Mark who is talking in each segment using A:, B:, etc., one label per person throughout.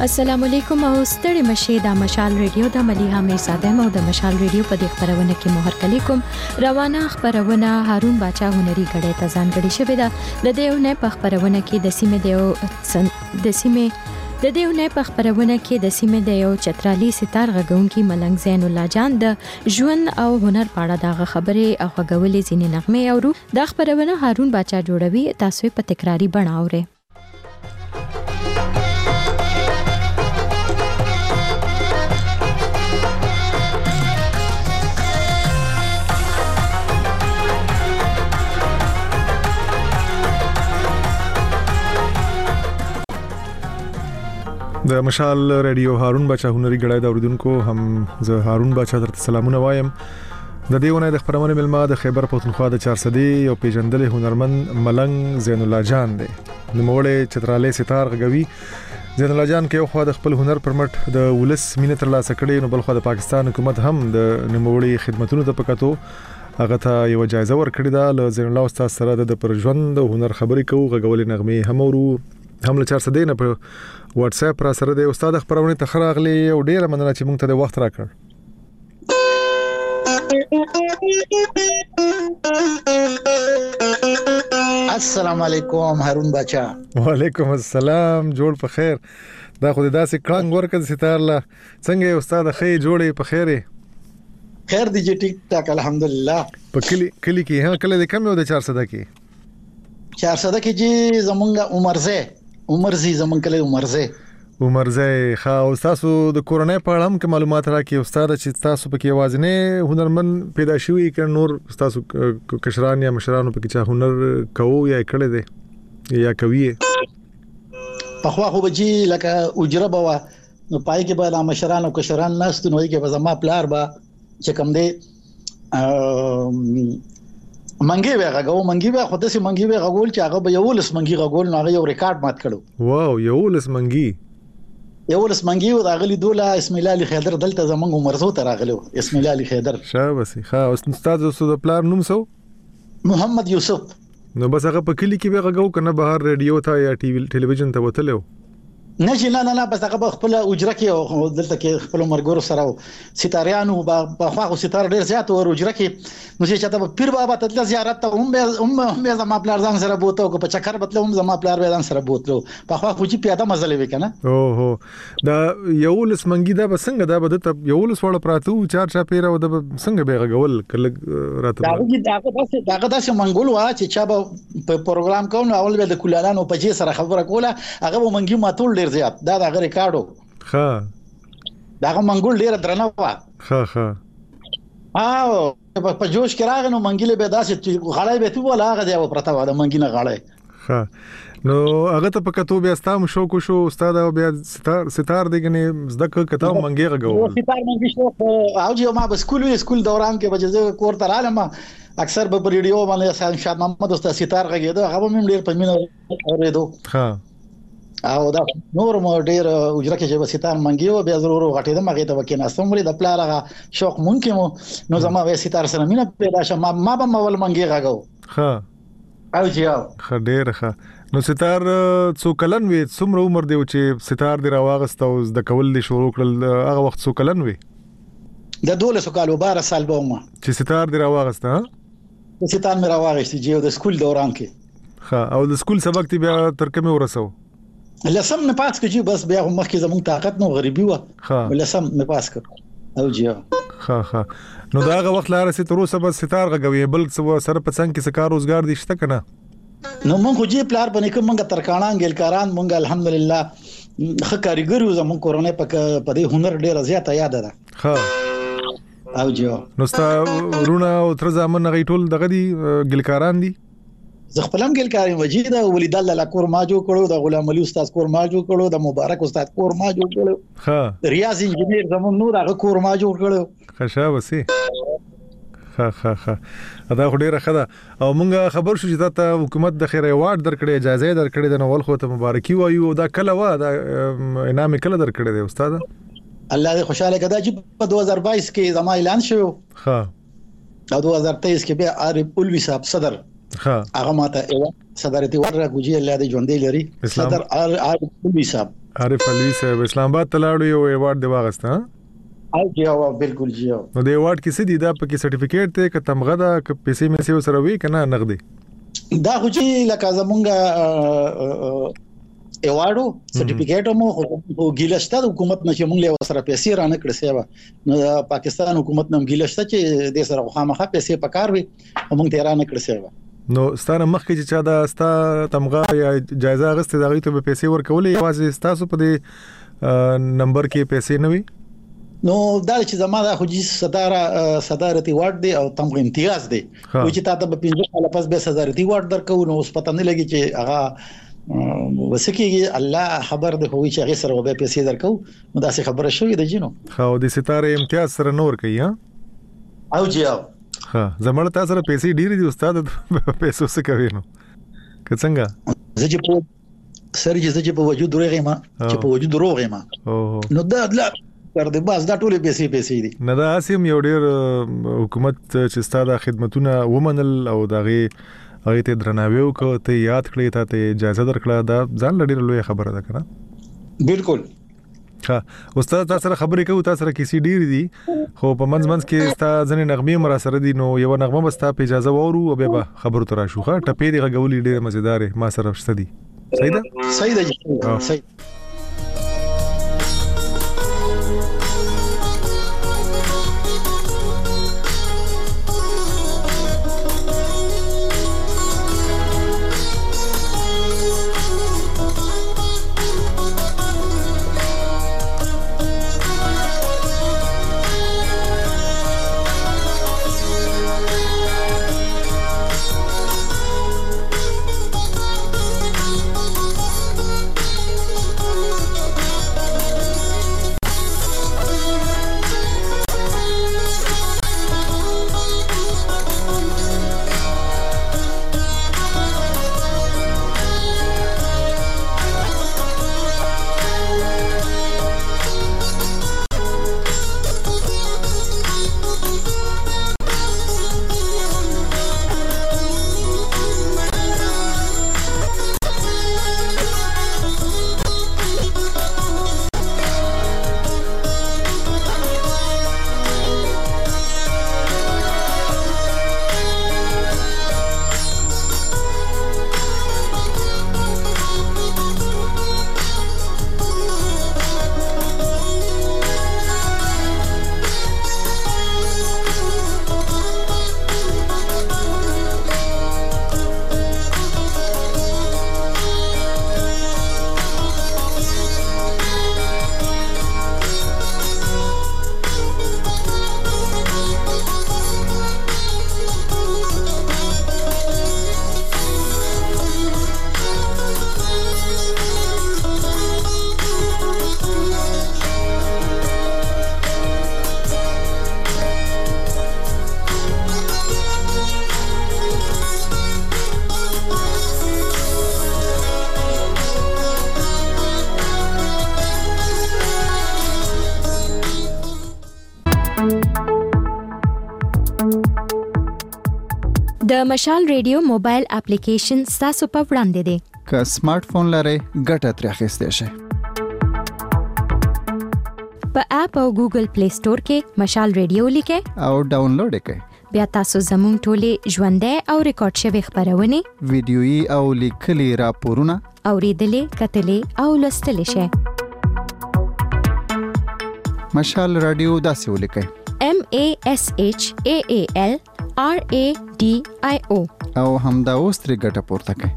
A: السلام علیکم او ستړي مشه د مشال ریډیو د مليحه مې ساده مو د مشال ریډیو په دې خبرونه کې مهر کلیکم روانه خبرونه هارون باچا هنري غړې ته ځانګړي شوې ده د دېونه په خبرونه کې د سیمې د دېونه په خبرونه کې د سیمې د یو چترالي ستار غږونکي ملنګ زین الله جان د ژوند او هنر په اړه د خبرې او غږولې ځینې نغمې اورو د خبرونه هارون باچا جوړوي تاسو په تکراری بڼه اورئ.
B: د مشال ریډیو هارون باچا هنري غړای د اوریدونکو هم زه هارون باچا درته سلامونه وایم. د دیونه د خبرونه ملما د خیبر پختونخوا د 400 یو پیژندل هنرمند ملنګ زین الله جان دی. نوموړی چترالي ستار غوي زین الله جان کې خو د خپل هنر پرمټ د ولس مینه تر لاسه کړي نو بل خو د پاکستان حکومت هم د نوموړي خدماتونو ته پکاتو هغه ته یو جایزه ورکړې ده. ل زین الله استاد سره د پر ژوند او هنر خبرې کوو غوولې نغمې هم ورو هم له 400 نه په واتس اپ را سره د استاد خبرونه ته خراغلي او ډیره مننه چې موږ ته د وخت راکړ.
C: السلام علیکم هارون باچا.
B: وعلیکم السلام جوړ په خیر. دا خو داسې کړنګ ورکړ ستار لا څنګه استاد خې جوړې په خیره
C: خیر دی چې ټیک ټاک الحمدلله.
B: په کلی کې ها کله د کم یو د 400 کې
C: 400 کې چې زمونږ عمرزي زمونږ کله
B: عمرزي خا او تاسو د کورونای په اړه هم معلومات راکې استاد چې تاسو په کې وازنه هنرمند پیدا شوی ک نور تاسو کشران یا مشرانو په کې چا هنر کوو یا کړه دي یا کوي
C: په خو بجی لکه اجره بوا نو پای کې به د مشرانو کشران ناست نو کې به زما پلار با چې کوم دی منګي به خو داسې منګي به غول چې هغه به یو لس منګي غول نو هغه یو ریکارډ مات کړو.
B: واو یو لس منګي
C: او راغلی دوله اسم الله علي خیدر دلته زمونږ عمرزو ته راغلو. اسم الله علي خیدر
B: شاباسي ښه استاد د پلار نوم سو
C: محمد یوسف.
B: نو بس هغه په کلی کې به غو کنه بهر ریډیو ته یا ټلویزیون ته وتلو
C: نه بس هغه خپل اجره کې دلته کې خپل مرګور سره ستاریانو په خواخو ستار ډیر زیات او اجره کې نو چې چاته پیر بابا ته زیارت ته هم زما پلار ځان سره بوته او په چکر بتلو هم زما پلار ځان سره بوتلو په خواخو چې پیاده مزل وکنه.
B: اوه دا یو لس منګي دا بسنګ دا بده یو لس وړ پراتو چار چا پیره او د څنګه به غول کله راته
C: داغه داسې منګول وا چې چا په پروګرام کوو اول به د کولانو په جې سره خبره کوله هغه منګي ماتول ډیر زیات دا د ریکارډو
B: ښه
C: داغه منګول ډیر درنه وا
B: ښه
C: او په جوش کې راغنو منګیله به داسې غړای به تو ولا هغه دی پرتا و د منګینه غړای.
B: ښه نو هغه ته پکاتو بیا ستاسو شوق شو استاد او بیا ستار دیګنه زده کته منګي غو
C: ستار منګي شو او چې ما به سکول دوران کې بجزه کور تر عالم اکثر به ریډیو باندې شاه محمد استاد ستار غږیدو هغه هم ډیر په مینه اوریدو.
B: ها
C: او دا نور مو ډیر اجره کې چې ستار منګیو بیا ضرور غټې د مغه ته وکینه سمري د پلارغه شوق مونږ مو نو زما به ستار سره مینه پیدا شم ما به مول منګي غاغو.
B: ها
C: او جیاو
B: خډیر ښه نو ستار څو کلن وي څومره عمر دی چې ستار دی راواغست او د کول دي شروع کړل هغه وخت څو کلن وي
C: د 12 کالو 12 سال به ما
B: چې ستار دی راواغست ها
C: ستار مې راواغست چې د سکول دوران کې
B: ښه او د سکول سبق تی بیا تر کومه ورسو
C: لسم نه پات کړي بس بیا مخکې زموږ طاقت نو غریبي و لسم نه پاس کړ او جیو
B: ښه نو دا هغه وخت لاره سي تر اوسه بس ستار غوي بل سره پڅنګ کې سکار روزګار دي شته کنه
C: نو مونږ خو جی پلار باندې کوم مونږ ترکانان ګلکاران مونږ الحمدلله خه کاریګر یو زموږ کورونه په دې هنر ډیر زیات یاد ده.
B: ها
C: او جو
B: نو ستا رونه او تر ځامن غي ټول دغه دي ګلکاران دي
C: زه خپلم ګلکاري مجید او ولید الله کور ما جوړ کړو د غلام علي استاد کور ما جوړ کړو د مبارک استاد کور ما جوړ کړو.
B: ها
C: ریاض انجینیر زمون نور هغه کور ما جوړ کړو.
B: خشا وسی ها دا خو ډیره خده او مونږ خبر شو چې ته حکومت د خیر ایوارډ درکړې اجازه درکړې د نوول خو ته مبارکي وایو دا کله وا دا انعام کله درکړې دی استاد
C: الله دې خوشاله کړه چې په 2022 کې زما اعلان شو.
B: ها
C: او 2023 کې به عارف اولوی صاحب صدر هغه ماته صدرتي ورغوجي الله دې ژوندې لري صدر عارف اولوی صاحب
B: عارف علوی صاحب اسلام آباد تلاړو یو ایوارډ دی واغسته
C: او جواب بالکل جواب
B: نو د ایوارډ کې څه دي دا پکې سرټیفیکیټ ته ک تمغه دا ک پیسې مې سره وی کنه نغدي
C: دا خو چې لکه زمونږه ایوارډو سرټیفیکیټ مو خو ګیلشته د حکومت نشه مونږ له سره پیسې رانه کړې سیوا نو پاکستان حکومت نم ګیلشته چې د سره خامخه پیسې پکار وي مونږ ته رانه کړې سیوا
B: نو ستاره مخکې چې چا دا ستا تمغه یا جایزه غسته دغه ته پیسې ورکولې یوازې تاسو په دې نمبر کې پیسې نه وي
C: نو دا چې زماده خو جی صدارت ایوارډ دی او تمغه امتیاز دی و چې تاسو په 15 سال پس به صدارت ایوارډ درکو نو اوس پته نه لګي چې هغه وسکیږي الله خبر ده خو چې هغه سره به پیسې درکو نو دا څه خبره شوې ده جنو
B: خو د ستاره امتیاز سره نور کوي ها
C: او جیاو
B: ها زمړ تاسو سره پیسې ډېری دي استاد پیسو څه کوي نو که څنګه
C: زه چې په په وجود روغې ما چې په وجود روغې ما نو دا لا تر دې باز دا ټولې پیسې دي
B: نه دا اسیم یو ډېر حکومت چې ستاسو خدمتونه ومنل او دغه هغه ته درناوی وکړ ته یاد کړی ته اجازه درکړه دا ځان لډیر لوی خبره ده کنه
C: بالکل
B: ها استاد تاسو سره خبرې کوو تاسو سره کیسې ډېری دي خو په منځ کې تاسو ځنې نغمې مر سره دي نو یو نغمه بس تاسو په اجازه وورو او به خبرو تر شو ښه ټپې دی غولې ډېر مزیدار ما سره شته دي صحیح ده صحیح
A: د مشال ریډیو موبایل اپلیکیشن تاسو په وړاندې دی
D: که سمارټ فون لرئ ګټه ترې اخیستی شئ
A: په اپ او ګوګل پلی سٹور کې مشال ریډیو لیکئ
D: او ډاونلوډ کړئ
A: بیا تاسو زموږ ټولې ژوندۍ او ریکارډ شوی خبرونه
D: ویډیويي او لیکلي راپورونه
A: اوریدلې کتلې او لوستلې شئ
D: مشال رادیو داسې ولیکئ
A: MASHAALRADIO
D: او همدا اوس ترې ګټه پورته کړئ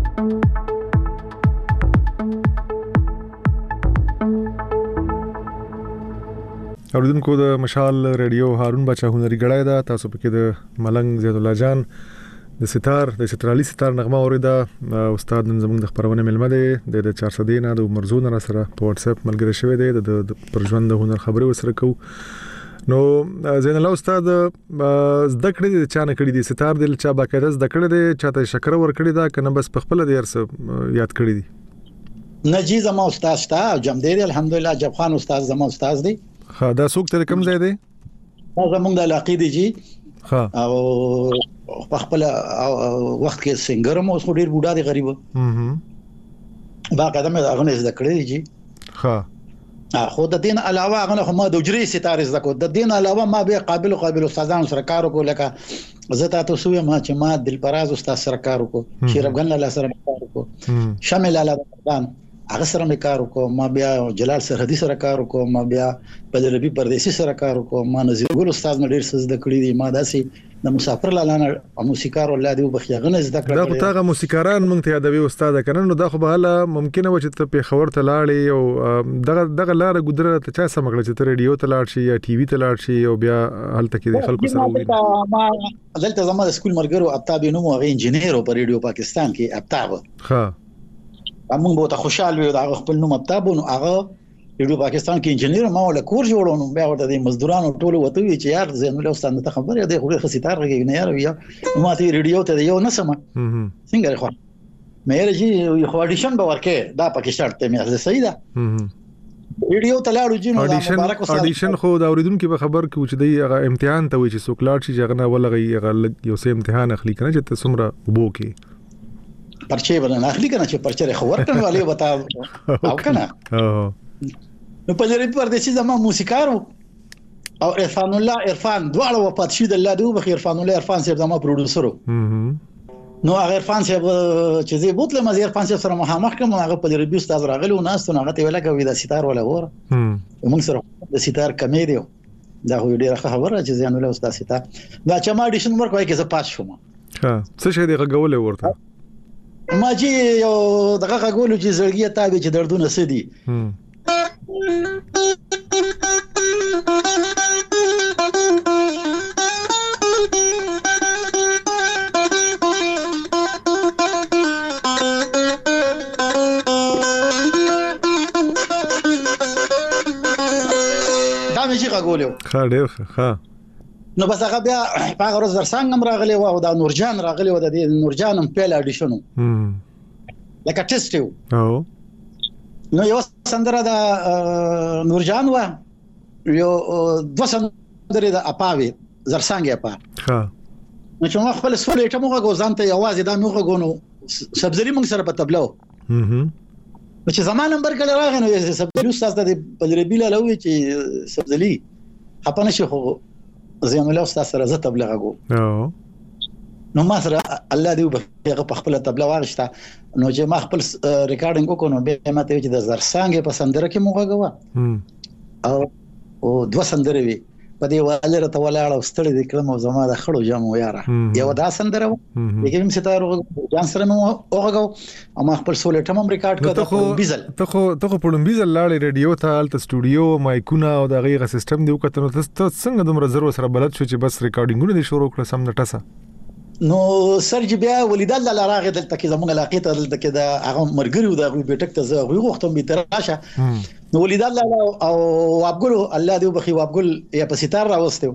B: اوریدونکو د مشال ریډیو هارون بچا هنري غړای دا تاسو پکې د ملنګ زید الله جان د ستار د چترالي ستار نغمه اوریدا استاد نن زموږ د خبرونه ملمه دی د 400 نه د مرزون سره په واتس اپ ملګری شوی دی د پرژوند د هنر خبري وسره کو نو زین الله استاد زده کړې د چانه کړې دي ستار د چا باقاعده زده کړې دي چاته شکر ور کړې دا کنه بس په خپل د ارس یاد کړې دي
C: نجی زما استاد تا جمدې الحمدلله جب خان استاد زما استاد دی
B: ها دا څوک تر کوم ځای دی
C: دا زمونږ د علاقې دی جی
B: ها
C: او خپل وخت کې سنگر مو اوس ډیر بوډا دی غریب باقاعده مې هغه نه زده کړې دي جی
B: ها
C: خو د دین علاوه هغه ما د اجري ستاره زکو د دین علاوه ما به قابل استادانو سره کار وکړ لکه زه تاسو سوې ما چې ما دلپراز استاد سره کار وکړ شیر افغان الله سره کار وکړ شامل الله هغه سره مې کار وکړ ما بیا جلال سرحدي سره کار وکړ ما بیا بدربي پردیسي سره کار وکړ ما نذیر ګل استاد نه ډیر څه زده کړی دي ما داسې د مسافر لاله موسیقار الله دی وبخیغه زده کړل
B: دا خو تاغه موسیقاران مونږ ته یادوي استاد کنه نو دا خو به هله ممکنه و چې ته په خبر ته لاړې او دغه لار ګدره ته چا سمګل چې ته ریډیو ته لاړ شي یا ټي وي ته لاړ شي او بیا هلته کې خلکو سره وي
C: ما دلته زما د سکول مرګرو ابتاب نو هغه انجینیر په ریډیو پاکستان کې ابتاب
B: ها
C: موږ به ته خوشاله وي دا خپل نوم ابتاب نو هغه ریډیو پاکستان کې انجینیر ما ول کور جوړونو بیا ورته د مزدورانو ټولو وته وی چې یار زین له استاد ته خبره دی خو خسیتار غږی نه یار یا ما ته ریډیو ته یو نسمه څنګه خو مې رجی خو اډیشن به ورکه دا پاکستان ته مې صحیح ده ریډیو ته لاړو جنو
B: مبارک استاد اډیشن خو دا اوریدونکو به خبر کې چې دی هغه امتحان ته وی چې څوک لاړ شي چې هغه ولغي هغه یو څه امتحان اخلي کنه چې ته سمره وبو کې
C: پرچې ورنه اخلي کنه چې پرچې خو ورکړل والي وتا او کنه نو په لري پردیسي زما موسیقارو او عرفان دواړه وفات شي د الله دی بخیر عرفان الله صاحب زما پروډوسرو نو هغه عرفان صاحب چې زه بوتله مزه عرفان صاحب سره مخامخ کوم هغه په لري استاد راغلی او ناس ته هغه ته ویل کوي د ستار ولا وره موږ سره د ستار کمیډیو دا خو ډیره خبره چې ځان له استاد ستار دا چې ما اډیشن ورکوي کې زه پاس شوم
B: ها څه شي دی غوولې ورته
C: ما جی یو دغه غوولو چې زړګي تابع چې دردونه سدي دا مې چې غوولو
B: ښه ډېر ښه
C: نو بس هغه بیا هغه ورځ درسنګ هم راغلی او دا نورجان راغلی او د نورجان هم پیل اډیشنو لکه ټیسټ یو نو یو سندره د نورجان و یو دو سندره د اپاوي زرسنګ اپا
B: ها
C: نو چې ما خپل سولې ته موږ غوځان ته یوازې دا موږ غونو سبزري موږ سره په تبلو چې زمان نمبر کله راغی نو سبزري استاد د بلربیله لوي چې سبزري خپنه شي خو زين الله استاد سره زه تبلیغ غو نو ما سره الله دی په خپل تبلیغ واغشته نو چې ما خپل ریکارډینګ وکړو نو به ما ته چې د زرسانګ په سندره کې موږ غوا او دو سندره وی په دې والره ته ولاړ ستړي د کلم او زما د خړو جامو یاره یو دا سندره لیکن ستاره جان سره مو اوغه او ما خپل سولې ټم ریکارډ کړو بیزل
B: ته خو په بیزل لاړې ریډیو ته الته سټوډیو مایکونه او د غیغه سیستم دی وکړو ته څنګه دومره زرو سره بلد شو چې بس ریکارډینګونه دي شروع کړل سم نټسه
C: نو سرج بیا ولید الله راغی دلته کې زموږ علاقې ته دلته کې د هغه مرګریو د بیٹک ته زه غوښتم به تراشه نو ولید الله او وابګل الله دی بخي وابګل یا په ستار راوستو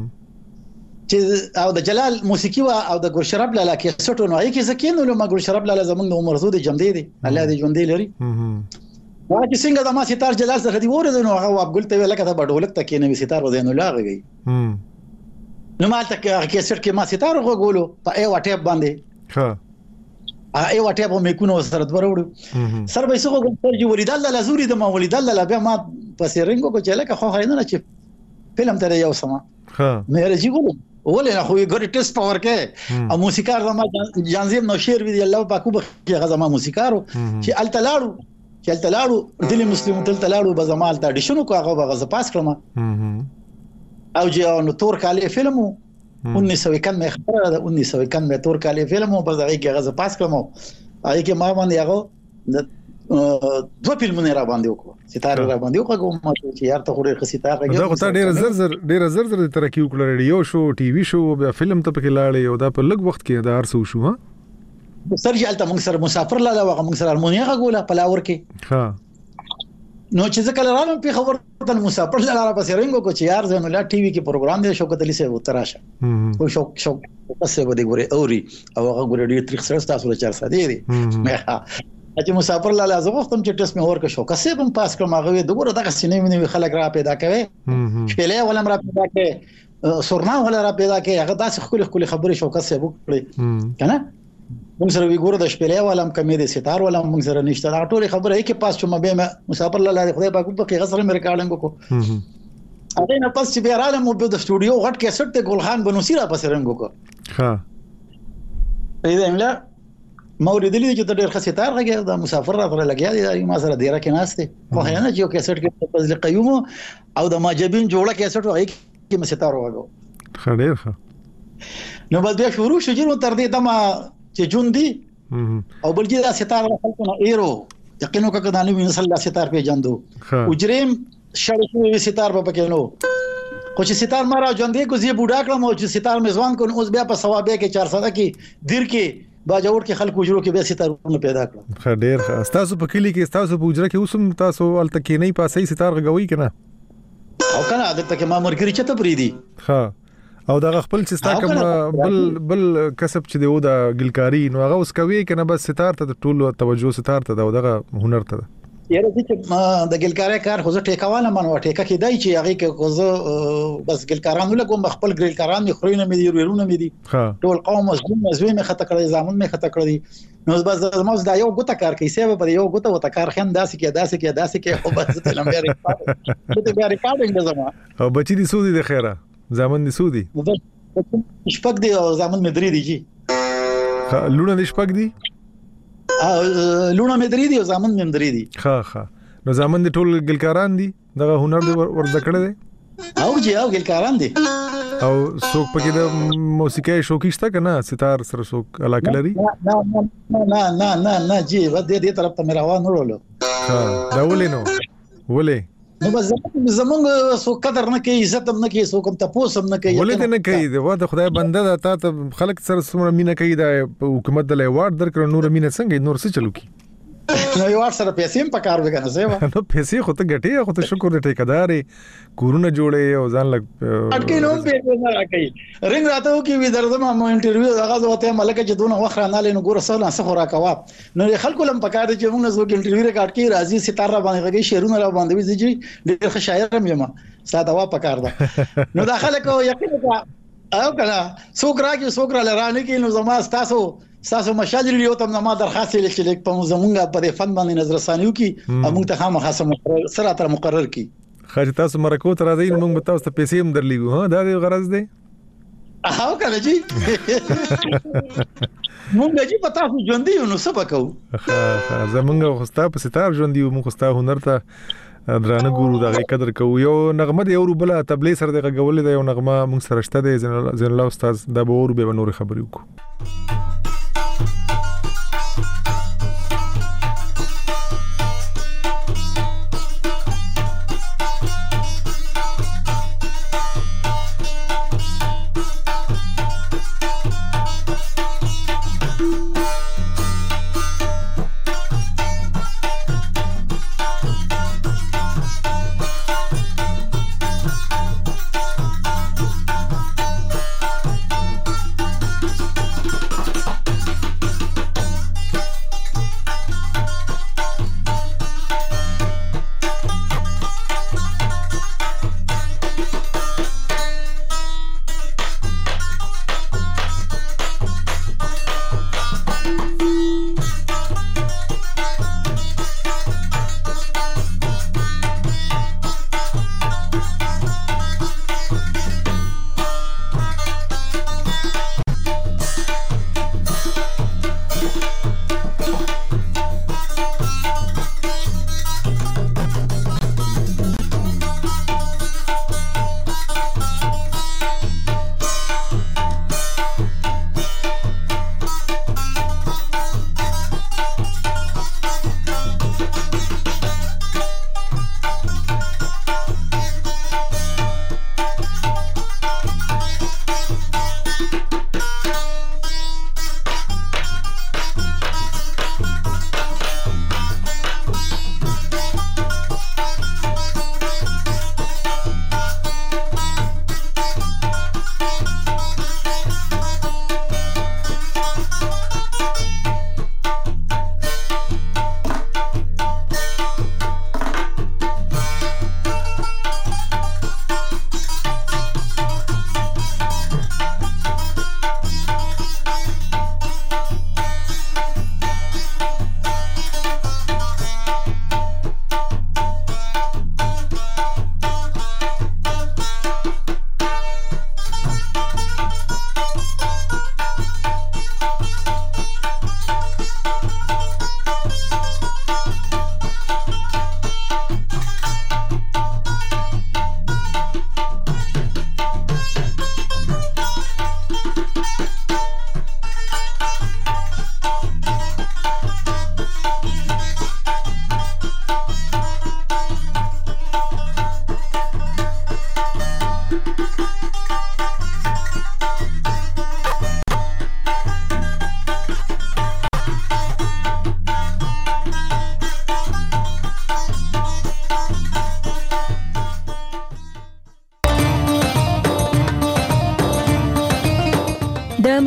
C: چې او د جلال موسیقي او د ګورشراب لاله کې سټو نو کې زکینو له ما ګورشراب لاله زموږ د عمر زود جمدې دي الله دې ژوندې لري دا چې څنګه د ما ستار جلال سره دی ورته نو هغه وابګل ته ویل کته بډولک ته کې نو ستار ودین لاغی نو مالته کې سر کې ما ستاره غوولو په ای واټیپ باندې ها ای واټیپ مې کو نو سره دروړو سر به څنګه کوم چې ولید الله لزوري د ما ولید الله بیا ما پسې رنګو کو چې لکه خو خاینه چې فلم ته یو سما ها مې راځي ګورم ولې خو یې ګوري ټیسټ پاور کې او موسیقار زما جانزیم نو شیر وی الله پاکو به غزما موسیقارو چې التلاړو دلی مسلمان التلاړو به زما الته اډیشنو کو هغه غزه پاس کړم او چې نو تور کاله فلمو 1991 خبره ده 1991 تور کاله فلمو په ځای کې غزه پاس کړم هغه کې ما باندې هغه دو فلمونه را باندې وکړو ستاره را باندې وکړو ما چې یار ته خوري ستاره راګو
B: دا خو ډېر زر ترقی وکړه ریډیو شو ټي وي شو بیا فلم ته پکې لاړې او دا په لږ وخت کې دا ارسو شو ها
C: سرجی الته موږ سره مسافر لاله هغه موږ سره المونیا غوله په لاور کې
B: ها
C: نو چې ځکه لرم په خبر ته مسافر لاره پسې رنګو کو چې یار زين الله ټي وي کې پروګرام دی شوکت علي سه وتراشه او شوک پسې بده ګوري اوري او هغه ګوري ډېر تریخ سره تاسو له 4 ساده دي چې مسافر لاله زه وختم چې ټیسټ مې ورکه شوکت سه هم پاس کړم هغه دغه دغه سینې مې خلک را پیدا کوي شپېلې ولم را پیدا کوي سورنا ولا را پیدا کوي هغه داسې خپل خبرې شوکت سه وکړي کنه موږ سره وی ګور د شپېلې ولم کمې د ستار ولم موږ سره نشته دا ټول خبره هي کې پاس چې مبه مسافر الله خدای پاک په کې غسر مې ریکارډینګ کو هغه نه پاس چې بیا رااله مو په سټوډیو غټ کیسټ ته ګلخان بنوسی را پس رنګ کو
B: ها
C: پیدا املا موریدلی چې ډېر خسیتار غږی دا مسافر را پر لګیا دی ما سره ډیره کې ناشته خو هغه نه چې یو کیسټ کې فضل قیوم او د ماجبین جوړه کیسټ وایي کې مسیتار وغو
B: خډیر ښه
C: نو بس بیا شروع شو چې تر دې دما چې جون دی او بل چې دا ستار خلکو نه ایرو یقینو کا کدانې وین صلی الله ستار په جندو اجریم شړې ستار په پکې نو خو چې ستار مارا جندې کو زی بوډا کړم او چې ستار میزوان کو اوس بیا په ثوابه کې 400 کې دیر کې باجوړ کې خلکو جوړو کې به ستارونه پیدا کړل
B: خډیر ښه تاسو په کلی کې تاسو په اجره کې اوسم تاسو الته کې نه پاسې ستار غوي کنه
C: او کنه عادت ته ما مرګري چته پری دي
B: ها او دا خپل چې ستا کوم بل کسب چې دی او دا ګلکاری نو هغه اوس کوي کنه بس ستار ته ټول توجه ستار ته دا دغه هنر ته
C: یاره چې د ګلکاري کار خو زه ټیکاواله منو ټیکا کې دای چې هغه کې خو زه بس ګلکارانو لګوم خپل ګلکاران مې خورینه مې دی ورونه مې دي ټول قوم مزوی مې خطه کړی زامن مې خطه کړی نو بس زموږ دا یو ګوته کار کوي سبب په یو ګوته وته کار خن داسې کې خو بس ته لمبه ریکارډینګ زما
B: او بچی دي سودی د خیره زامن دي سودی
C: شپږ دي او زامن مې درې دي جی
B: لونه دي شپږ دي
C: لونه مې درې دي او زامن مې درې دي
B: ښه نو زامن دي ټول ګلکاران دي دغه هنر دي ورزده کړی دي
C: او جی او ګلکاران دي
B: او څوک پکې د موسیقي شوقي شته کنه ستار سره څوک علاقه لري
C: نه جی ود دې طرف ته مې روان ورولو
B: ها دا ولې
C: نو بس زمونږ سو قدر نه کوي عزت هم نه کوي سو کوم تاسو هم نه کوي
B: ولې نه کوي دا د خدای بنده دا ته خلک سره سره مینه کوي دا حکومت د ایوارډ درکړ نور مینه څنګه نور څه چلو کی
C: نو یو سره پیسې هم پکار وګنه سیوا
B: نو پیسې خو ته ګټي خو ته شکر دې ټیکدارې کورونه جوړې او ځان لګ
C: اټکې نو پیسې نه راکې رنګ راته و کې وی درځم ما انټرویو هغه ځوته ملک چې دونه وخت نه لینو ګور سره څه خورا کوا نو خلکو لم پکار چې موږ زو کې انټرویو ریکارډ کې راځي ستاره باندې غږی شعرونه را باندې وی چې ډېر ښه شاعر هم یم ساده وا پکار ده نو داخله کو یقین کا او کنه څوک راځي څوک را لرانه کې نو زما تاسو مشال لري او تم ما درخواست لیکل په زمونږه په فن باندې نظر ثانیو کې موږ ته خامخا سره تر مقرر کی
B: خاص تاسو مرکو تر راځي موږ تاسو ته پیسې هم درلیږو ها دا د غرض دی
C: او کنه جی موږ چې پتا خو ژوند دی نو څه وکاو
B: زمونږ خوستا په ستار ژوند دی موږ خوستا هنر ته درانه ګورو دا قدر کوو یو نغمه دی او بل تبلیغ سره دغه غول دی یو نغمه موږ سره شته دی زین الله استاد د بور به نور خبرې وکړو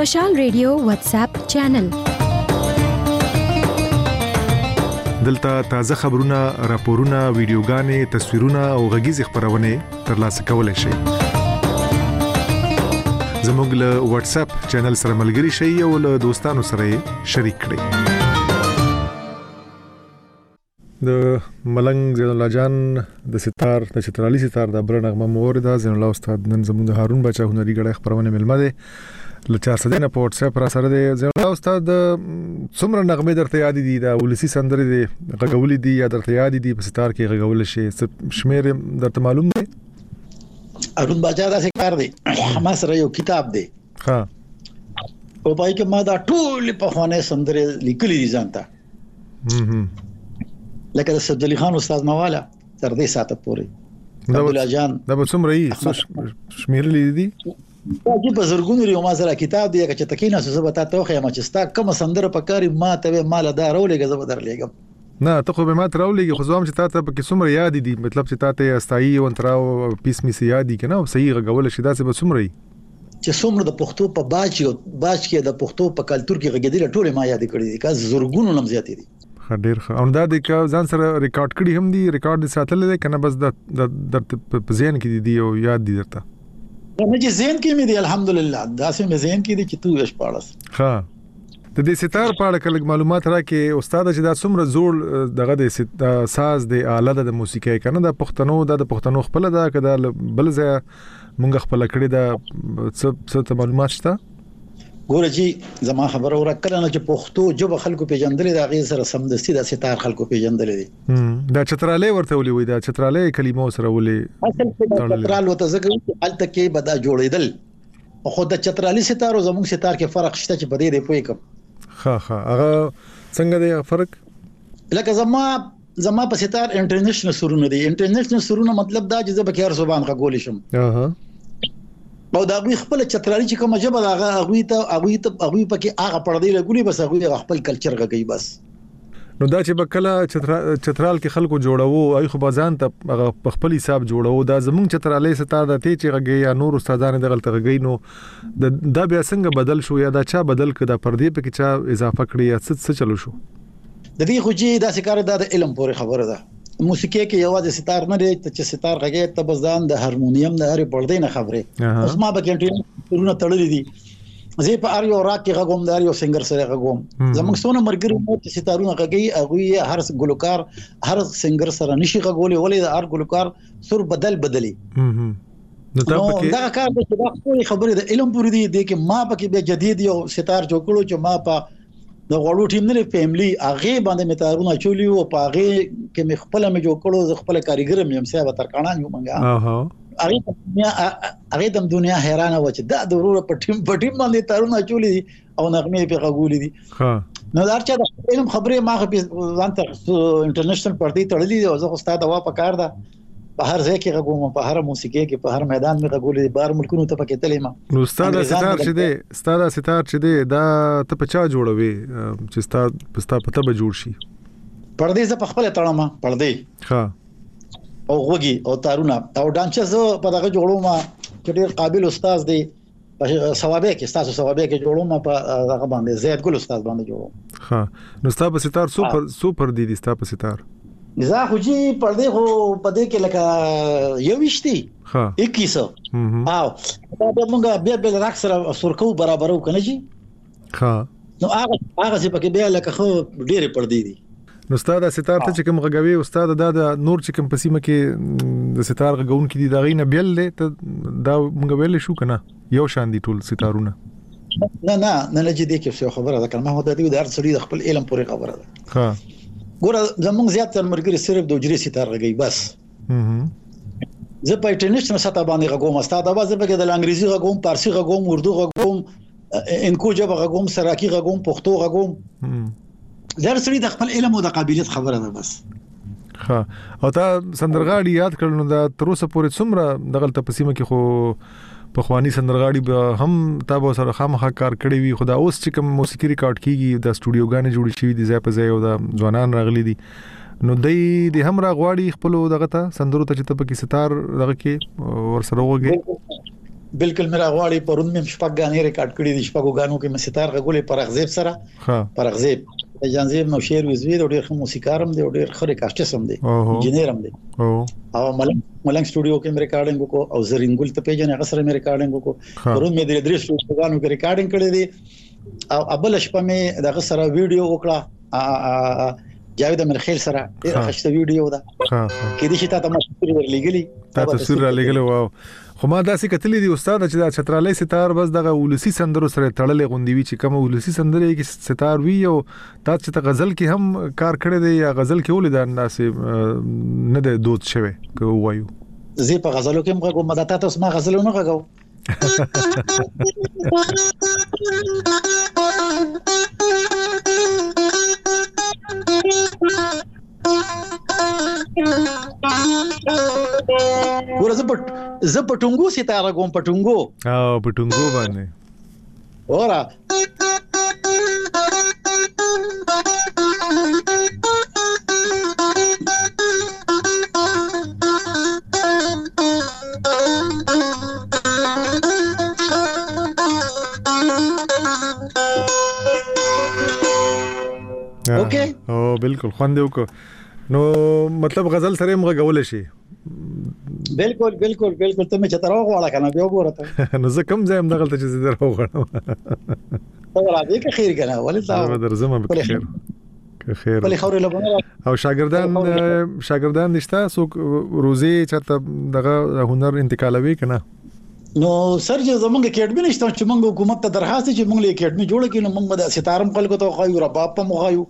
A: مشال ریډیو واتس اپ چینل.
B: دلته تازه خبرونه، راپورونه، ویډیوګانې، تصویرونه او غږیز خبرونه ترلاسه کولای شئ. زموږ له واتس اپ چینل سره ملګري شئ او له دوستانو سره شریک کړئ. د ملنګ زین الله جان د ستار د چترالي ستار د برنغمه مورده زین الله استاد نن زموږ د هارون بچا هنري غړي خبرونه ملمه ده ل 400 نه په واتس اپ را سره ده. زین الله استاد څومره نغمه درته یاد دي د ولسی سندرې دي غغولې دي یا درته یاد دي په ستار کې غغول شي شمیر درته معلوم دی؟
C: هارون بچا دا څه کار دی ما سره یو کتاب دی
B: ها
C: او پای کې ما دا ټول په خوانه سندرې لیکلې دي ځانته لکه د سید علي خان استاد مواله تر دې ساعت پورې عبد الله جان
B: دا به څومره یې شمیرلې دي
C: دا چې په زرګونو لري ما سره کتاب دی چې تکینه څه به تاسو خو ما چې ستا کوم سندره پکاري ما ته مال دا رولېګه زه بدر لېګم
B: نه ته خو به ما تراولېږي خو زوم چې تاسو په کې څومره یاد دي مطلب چې تاسو استایي او تراو پیس می سي یاد دي کنه صحیح غول شي دا څه به څومره
C: چې څومره د پښتو په باج کې د پښتو په کلچر کې غږیدل ټول ما یاد کړی دي کا زرګونو نم زیاتې دي
B: ډېر او دا د ځان سره ریکارډ کړي هم دي ریکارډ ساتل دي کنه بس د په ذهن کې دي او یاد دي درته
C: نه چې ذهن کې مې دي الحمدلله دا سه مې ذهن کې دي چې تو یې پاړس
B: ها د دې ستار په اړه کله معلومات راکې استاد چې دا څومره زوړ دغه د ساز د آله د موسیقي کنه د پښتنو خپل دا کده بل ځای مونږ خپل کړی دا څه معلومات شته
C: ګوره چې زما خبره ورکړه نه چې پښتو جوب خلکو پیژندلې دا غي سره سمدستي د ستار خلکو پیژندلې دي
B: دا چتراله ورته ولې وای دا چتراله کلمو سره ولې
C: اصل چترال وته زګ الته کې بدا جوړېدل خو د چترالي ستار او زموږ ستار کې فرق شته چې بده دی پوي کوم
B: ها هغه څنګه دی فرق
C: لکه زما په ستار انټرنیشنل سرونه دي انټرنیشنل سرونه مطلب دا چې زه به کار زبان غول شم او دا غوي خپل چترالي چې کومه جبه هغه غوي پکې هغه پردې لګولي بس هغه خپل کلچر غږی بس
B: نو دا چې بکله چترال کې خلکو جوړاوه ای خو بازان ته په خپل حساب جوړاوه دا زمونږ چترالي ستاره د تی چې غږی یا نور استادانه د غلط غږی نو دا بیا څنګه بدل شو یا دا چا بدل کړه پردې پکې چا اضافه کړی یا څه چلو شو
C: د دې خو چې دا څنګه د علم پورې خبره ده موسیقي کې یوازې ستار نه دی چې ستار غږی ته بزدان د هارمونیم د هر پردې نه خبره اوس ما به کنټرول تړلې دي زه په اړ یو راک کې غوم دار یو سنگر سره غوم زموږ څونه مرګري چې ستارونه غږی هغه هر ګلوکار هر سنگر سره نشي غولې ولې د هر ګلوکار سر بدلی نو دا کار د خبرې د علم پوری دی کې ما پکې به جدید یو ستار جوړ کړو چې ما په د غوړو ټیم نه فیملی هغه باندې متارونه چولی او په هغه کې مخبل مې جوړ کړو ز خپل کاریګر مې هم سیاوه ترکانان یو منګه هغه د دنیا حیرانه و چې دا د ورور په ټیم باندې تارونه چولی او نغمه په غوولې دي نو درچا د علم خبره ما په ځانته انټرنیشنل پارټي تړلې او زه استاد وا په کار ده په هر ځای کې غووم په هر موسیقي کې په هر میدان کې غوولې بار ملکونو ته پکې تلې ما
B: نو استاد ستار چې دی دا ته په چا جوړوي چې استاد پته به جوړ شي
C: پردې ز په خپل تړم پردې
B: ها
C: او غوږی او تارونه او ډانچز په دغه جوړوم چې ډیر قابل استاد دی په ثوابه کې تاسو ثوابه کې جوړوم په هغه باندې زید ګل استاد باندې جوړوم
B: ها نو استاد ستار سوپر دی استاد ستار
C: زه خو جی پردې خو پدې کې لکه یو وشتي
B: ها
C: 21 او دا موږ به راک سره سرکو برابرو کنه جی
B: ها
C: نو هغه څه پکې به لکه خو ډېر پردې دي
B: نو استاد ستار ته چې کوم غږوي استاد دا نور چې کوم پسیمه کې د ستار غږون کې دي دا غینه بیل له دا موږ ویل شو کنه یو شان دي ټول ستارونه
C: نه چې دې کې څه خبره ده کله ما هدا دې د هر سړي د خپل علم پورې خبره ده
B: ها
C: ګوره زمونږ زیات تر مرګري صرف د اجري ستار غږی بس زه په انټرنیشنل سطح باندې غږوم استاد اواز په کې د انګریزي غږوم فارسی غږوم اردو غږوم انکو جبه غږوم سراکی غږوم پښتو غږوم زر سړي د خپل علم او د قابلیت خبره ده بس
B: ها او تا سندرغاړي یاد کړل دا تر اوسه پورې څومره دغه تپسیمه کې خو په خواني سندرغاړي هم تاسو سره خامخا کار کړی وي خدا اوس چې کوم موسیقي ریکارډ کیږي د سټوډیوګانې جوړې شوې دي ځای په ځای او د ځوانان راغلي دي نو د هم راغواړي خپل دغه ته سندرو ته چې ته پکې ستار دغه کې ور سره وګي
C: بالکل میرا غواړي پرون مې شپږ غانې ریکارډ کړې دي شپږ غانو کې مې ستار غولې پر غزيب سره پر غزيب جانزيب نو شعر وزوی د ډېر موسیقارم دی او ډېر خره کاشټسم دی انجینرم دی او ملنګ سټوډیو کې مې ریکارډینګ وکړ او زرینګل ته پیژنې هغه سره مې ریکارډینګ وکړ پرون مې د درې سټوډیو غانو کې ریکارډینګ کړې دي او ابل شپه مې دغه سره ویډیو وکړه جاوید امرخیل سره ډېر ښه ویډیو ده کې دې چې تاسو تصویر ورلګلی
B: تاسو تصویر ورلګلی واو خو ما داسې کتلې دي استاد چې دا چترالي ستار بس دغه ولسی سندرو سره تړلې غوندوي چې کوم ولسی سندرې کې ستار وی او تاسو چې غزل کې هم کار کړی دی یا غزل کې ولې دا ناسې نه د دوت شوی کو وایو
C: زه په غزلو کې موږ کوم د تاسو ما غزلو نه غاو ورزه زه پټونګو ستاره کوم پټونګو
B: پټونګو باندې
C: اورا اوکے
B: او بالکل خوندې وکړو نو مطلب غزل سره موږ غول شي
C: بالکل بالکل بالکل ته مې چتراو غواړه کنه بیا وګورته
B: نو زه کوم ځای هم دغلت چې زه درو غواړم
C: ته راځي که خیر کنه ولې
B: تا درځم به خیر
C: بلې خوري لګونه
B: او شاګردان نشته سو روزي چې دغه هنر انتقالوي کنه
C: نو سرجه زمونږ اکیډمي نشته چې موږ حکومت ته درخواست چې موږ له اکیډمي جوړ کړو نو موږ د ستارم خلکو ته خو رباب په مخایو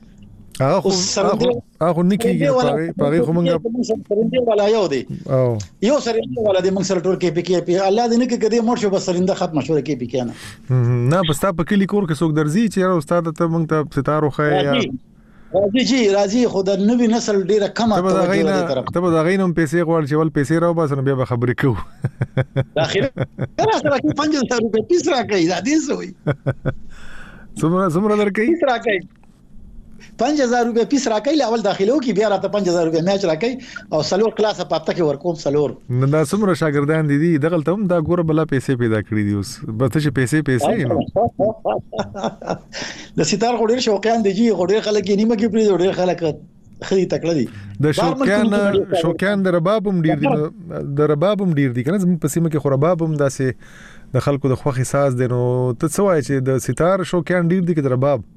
B: هغه نکیږي پاره خو موږ
C: سرنده والا یو دی یو سرنده والا دی موږ سره ټول کې پی کې پی الله دې نه کې کدي مور شو بس سرنده ختم شو کې پی کې
B: نه پستا په کلی کور کې څوک درځي چې استاد ته موږ ته ستارو خای
C: راځي خو د نوې نسل ډیره کمه
B: ته به دا غینم پیسې غواړي چې ول پیسې راو باسن بیا به خبرې کوو
C: اخر سره کې 5000 روپے پیس راکې دا دې سوې
B: څومره درکې
C: پیس راکې 5000 روپے پیس راکې اول داخلو کې بیا راته 5000 روپے میچ راکې او سلور کلاس په هفته کې ورکوم سلور
B: نه دا څومره شاګردان دي دغه ته هم دا ګوره بل پیسې پیدا کړې دي اوس بس چې پیسې نو
C: د ستار غوډیر شوقیان دي چې غوډیر خلک یې نیمه کې پری غوډیر خلک خري تکړه دي
B: د شوقیان د ربابم ډیر دي کنه زموږ په سیمه کې خو ربابم داسې د خلکو د خوخي ساز دي نو ته څه وایې چې د ستار شوقیان ډیر دي کې د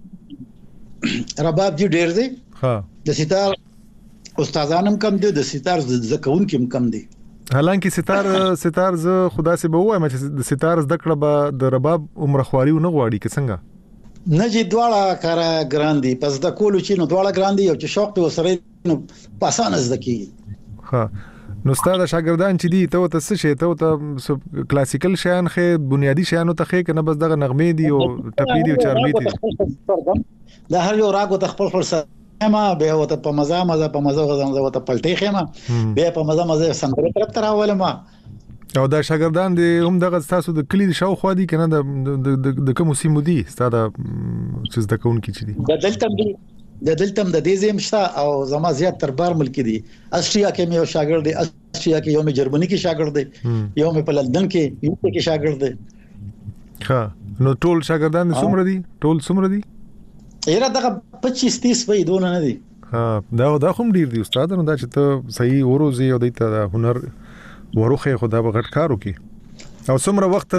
C: رباب دی ډیر دی
B: ها
C: د ستار استادانم کم دي د ستار زکون کې کم دي
B: حالانکه ستار ز خدا سي به وایم چې د ستار زده کړه به د رباب عمر خواري نه غواړي کې څنګه
C: نه جی دواړه کارا ګران دي پس د کولو چې نو دواړه ګران دي او چې شوق ته وسره نو پاسانه زده کیږي
B: ها نو ستاره شاګردان چې دي ته څه شي ته کلاسیکل شیان خې بنیادی شیانو ته خې کنه بس دغه نغمې دي او ټپې دي او چاربي دي
C: دا هر یو راګو ته خپل سما به وته په مزه غزم وته پلټې خېما به په مزه سندره طرف تراوله ما
B: او دا شاګردان دي هم دغه تاسو د کلی شاو خو دي کنه د کوم سیمو دي ستاده چې د کون کې چي دي
C: د دلتم د دې زم شته او زما زیات تر بار ملک دي استریا کې مې یو شاګرد دی استریا کې یو مې جرمني کې شاګرد دی یو مې په لندن کې یو کې شاګرد دی
B: ها نو ټول شاګردان څومره دي
C: یره دغه 25-30 وې دونه نه دي
B: ها دا هم ډیر دي استاد نو دا چې ته صحیح وروزي او د هنر وروخه خدا به غټ کارو کی او څومره وخت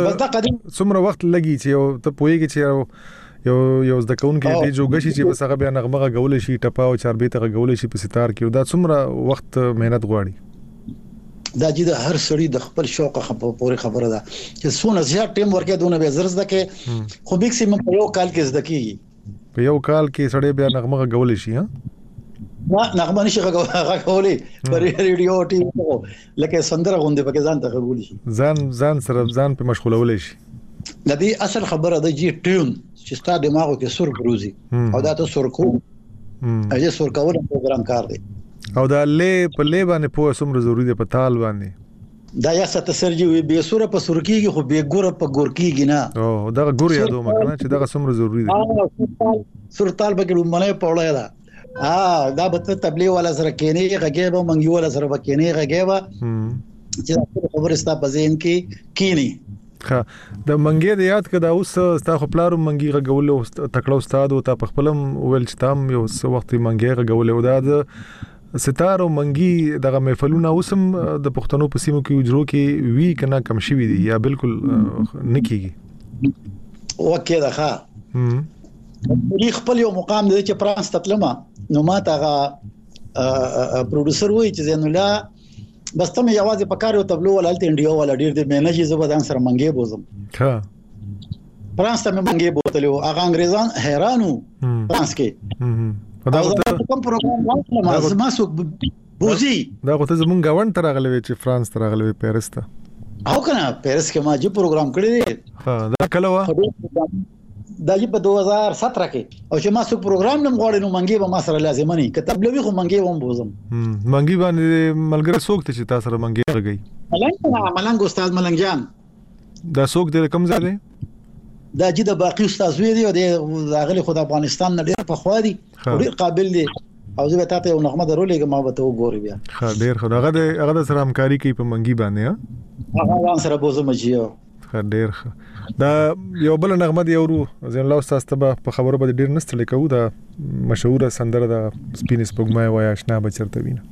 B: لګي چې ته پويږي چې یو د کون کې دی جوګشي چې بس هغه بیا نغمه غول شي ټپا او چاربي ته غول شي په ستار کې دا څومره وخت مهنت غواړي
C: دا چې د هر سړي د خپل شوق پورې خبره ده چې څونه زیات ټیم ورکې دونه به زر زده کې خو میکسیمم په یو کال کې زده کیږي
B: په یو کال کې سړی بیا نغمه غول شي ها
C: نغمه نشي غولې پر ریډیو ټي وي لکه سندره غونډه پکې ځان ته غول شي
B: ځان په مشغولول شي
C: د دې اصل خبره ده چې ټیون چې ستا دماغو کې سر بروزي او دا ته سر کو اجه سر کول پروګرام کار دی
B: او دا لې په لې باندې په سمره ضروری دی په تال باندې
C: دا یا ست سرجی وي به سوره په سر کېږي خو به ګوره په ګور کېږي نه
B: او دا ګور یادو مکنه چې دا سمره ضروری دی
C: سر تال به ګلو منه پوره دا به تبلیغ والا سره کېنه غږی به منګي والا سره به کېنه غږی به چې خبره ستا په ذهن کې کینی.
B: ها د منګي د یاد کړه اوس ستا خپلارو منګي غول او تکړه استاد او تا په خپلم ویل چې تام یو وخت منګي غول او د ستار او منګي دغه محفلونه اوسم د پښتنو په سیمو کې اجرو کې وی کنه کم شي وي یا بالکل نکېږي
C: وکه دا ښه په خپل یو مقام دی چې فرانس تطلمه نو ما ته پروډوسر وای چې زین الله بس ته یوازې په کار او تبلو ولالته انډیا ولا ډیر د مینه زبردان سره منګي بوزم ها فرانس ته منګي بوتلو هغه انګريزان حیرانو فرانس کې دا کوم پروګرام راځي ما سو بوزي
B: دا غوته زمون گاوند تر غلوي چې فرانس تر غلوي پیرس ته
C: او کنه پیرس کې ما جو پروګرام کړی دی
B: ها دا کله وا
C: دا په 2017 کې او چې ما سو پروګرام نم غوړې نو منګي به ما سره لازم نه کتاب لوي خو منګي وم بوزم
B: منګي باندې ملګری څوک ته چې تاسو سره منګي غږی
C: ملنګ استاد ملنګ جان
B: دا څوک دې کم ځای دی
C: دا چې د باقي استاد وی دی او د غلي خدای افغانستان نه ډیر په خوا دي ډیر قابل دي او زه به تاسو یو نغمه درولې ما به ته وګوري بیا
B: ها ډیر خو هغه د سره همکاري کوي په منګي باندې
C: ها هغه سره بوزم چې
B: ها ډیر دا یو بل نغمه دی ورو زين الله استاد ته په خبرو به ډیر نستل کوو دا مشهور سندره د سپینس پګمای وای آشنا بچرته وینه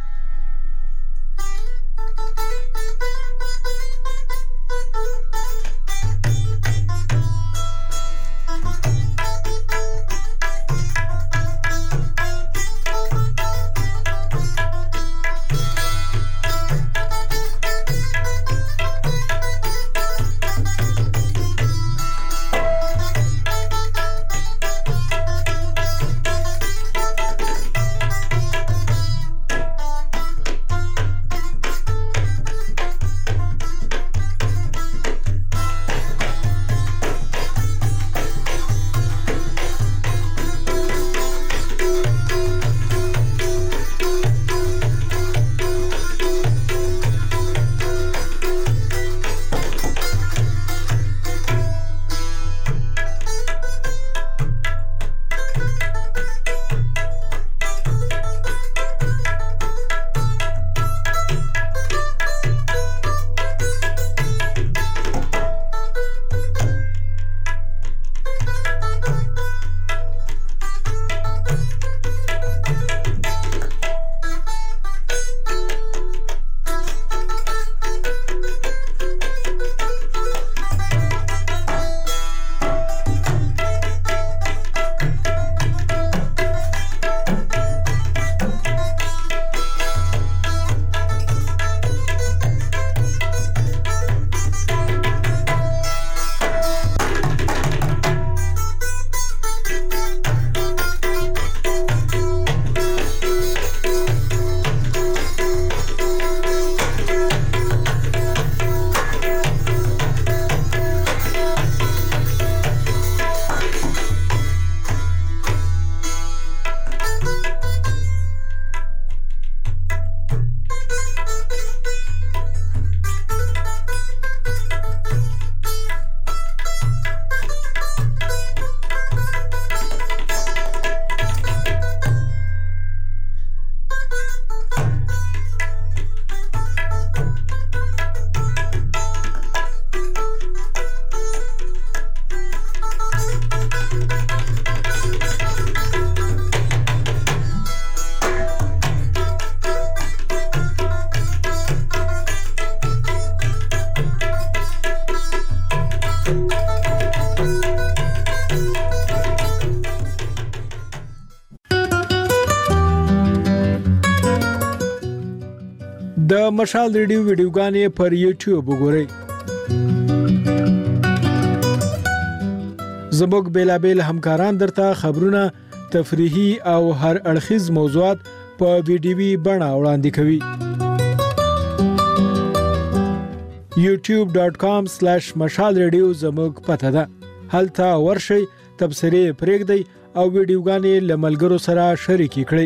E: د مشال ریډیو ویډیوګانې پر یوټیوب وګورئ. زموږ بیلابل همکاران درته خبرونه، تفریحي او هر اړخیز موضوعات په ویډیوي بڼه وړاندې کوي. youtube.com/mashalradio زموږ پته ده. هلته ورشئ، تبصرې پرېږدئ او ویډیوګانې له ملګرو سره شریکې کړئ.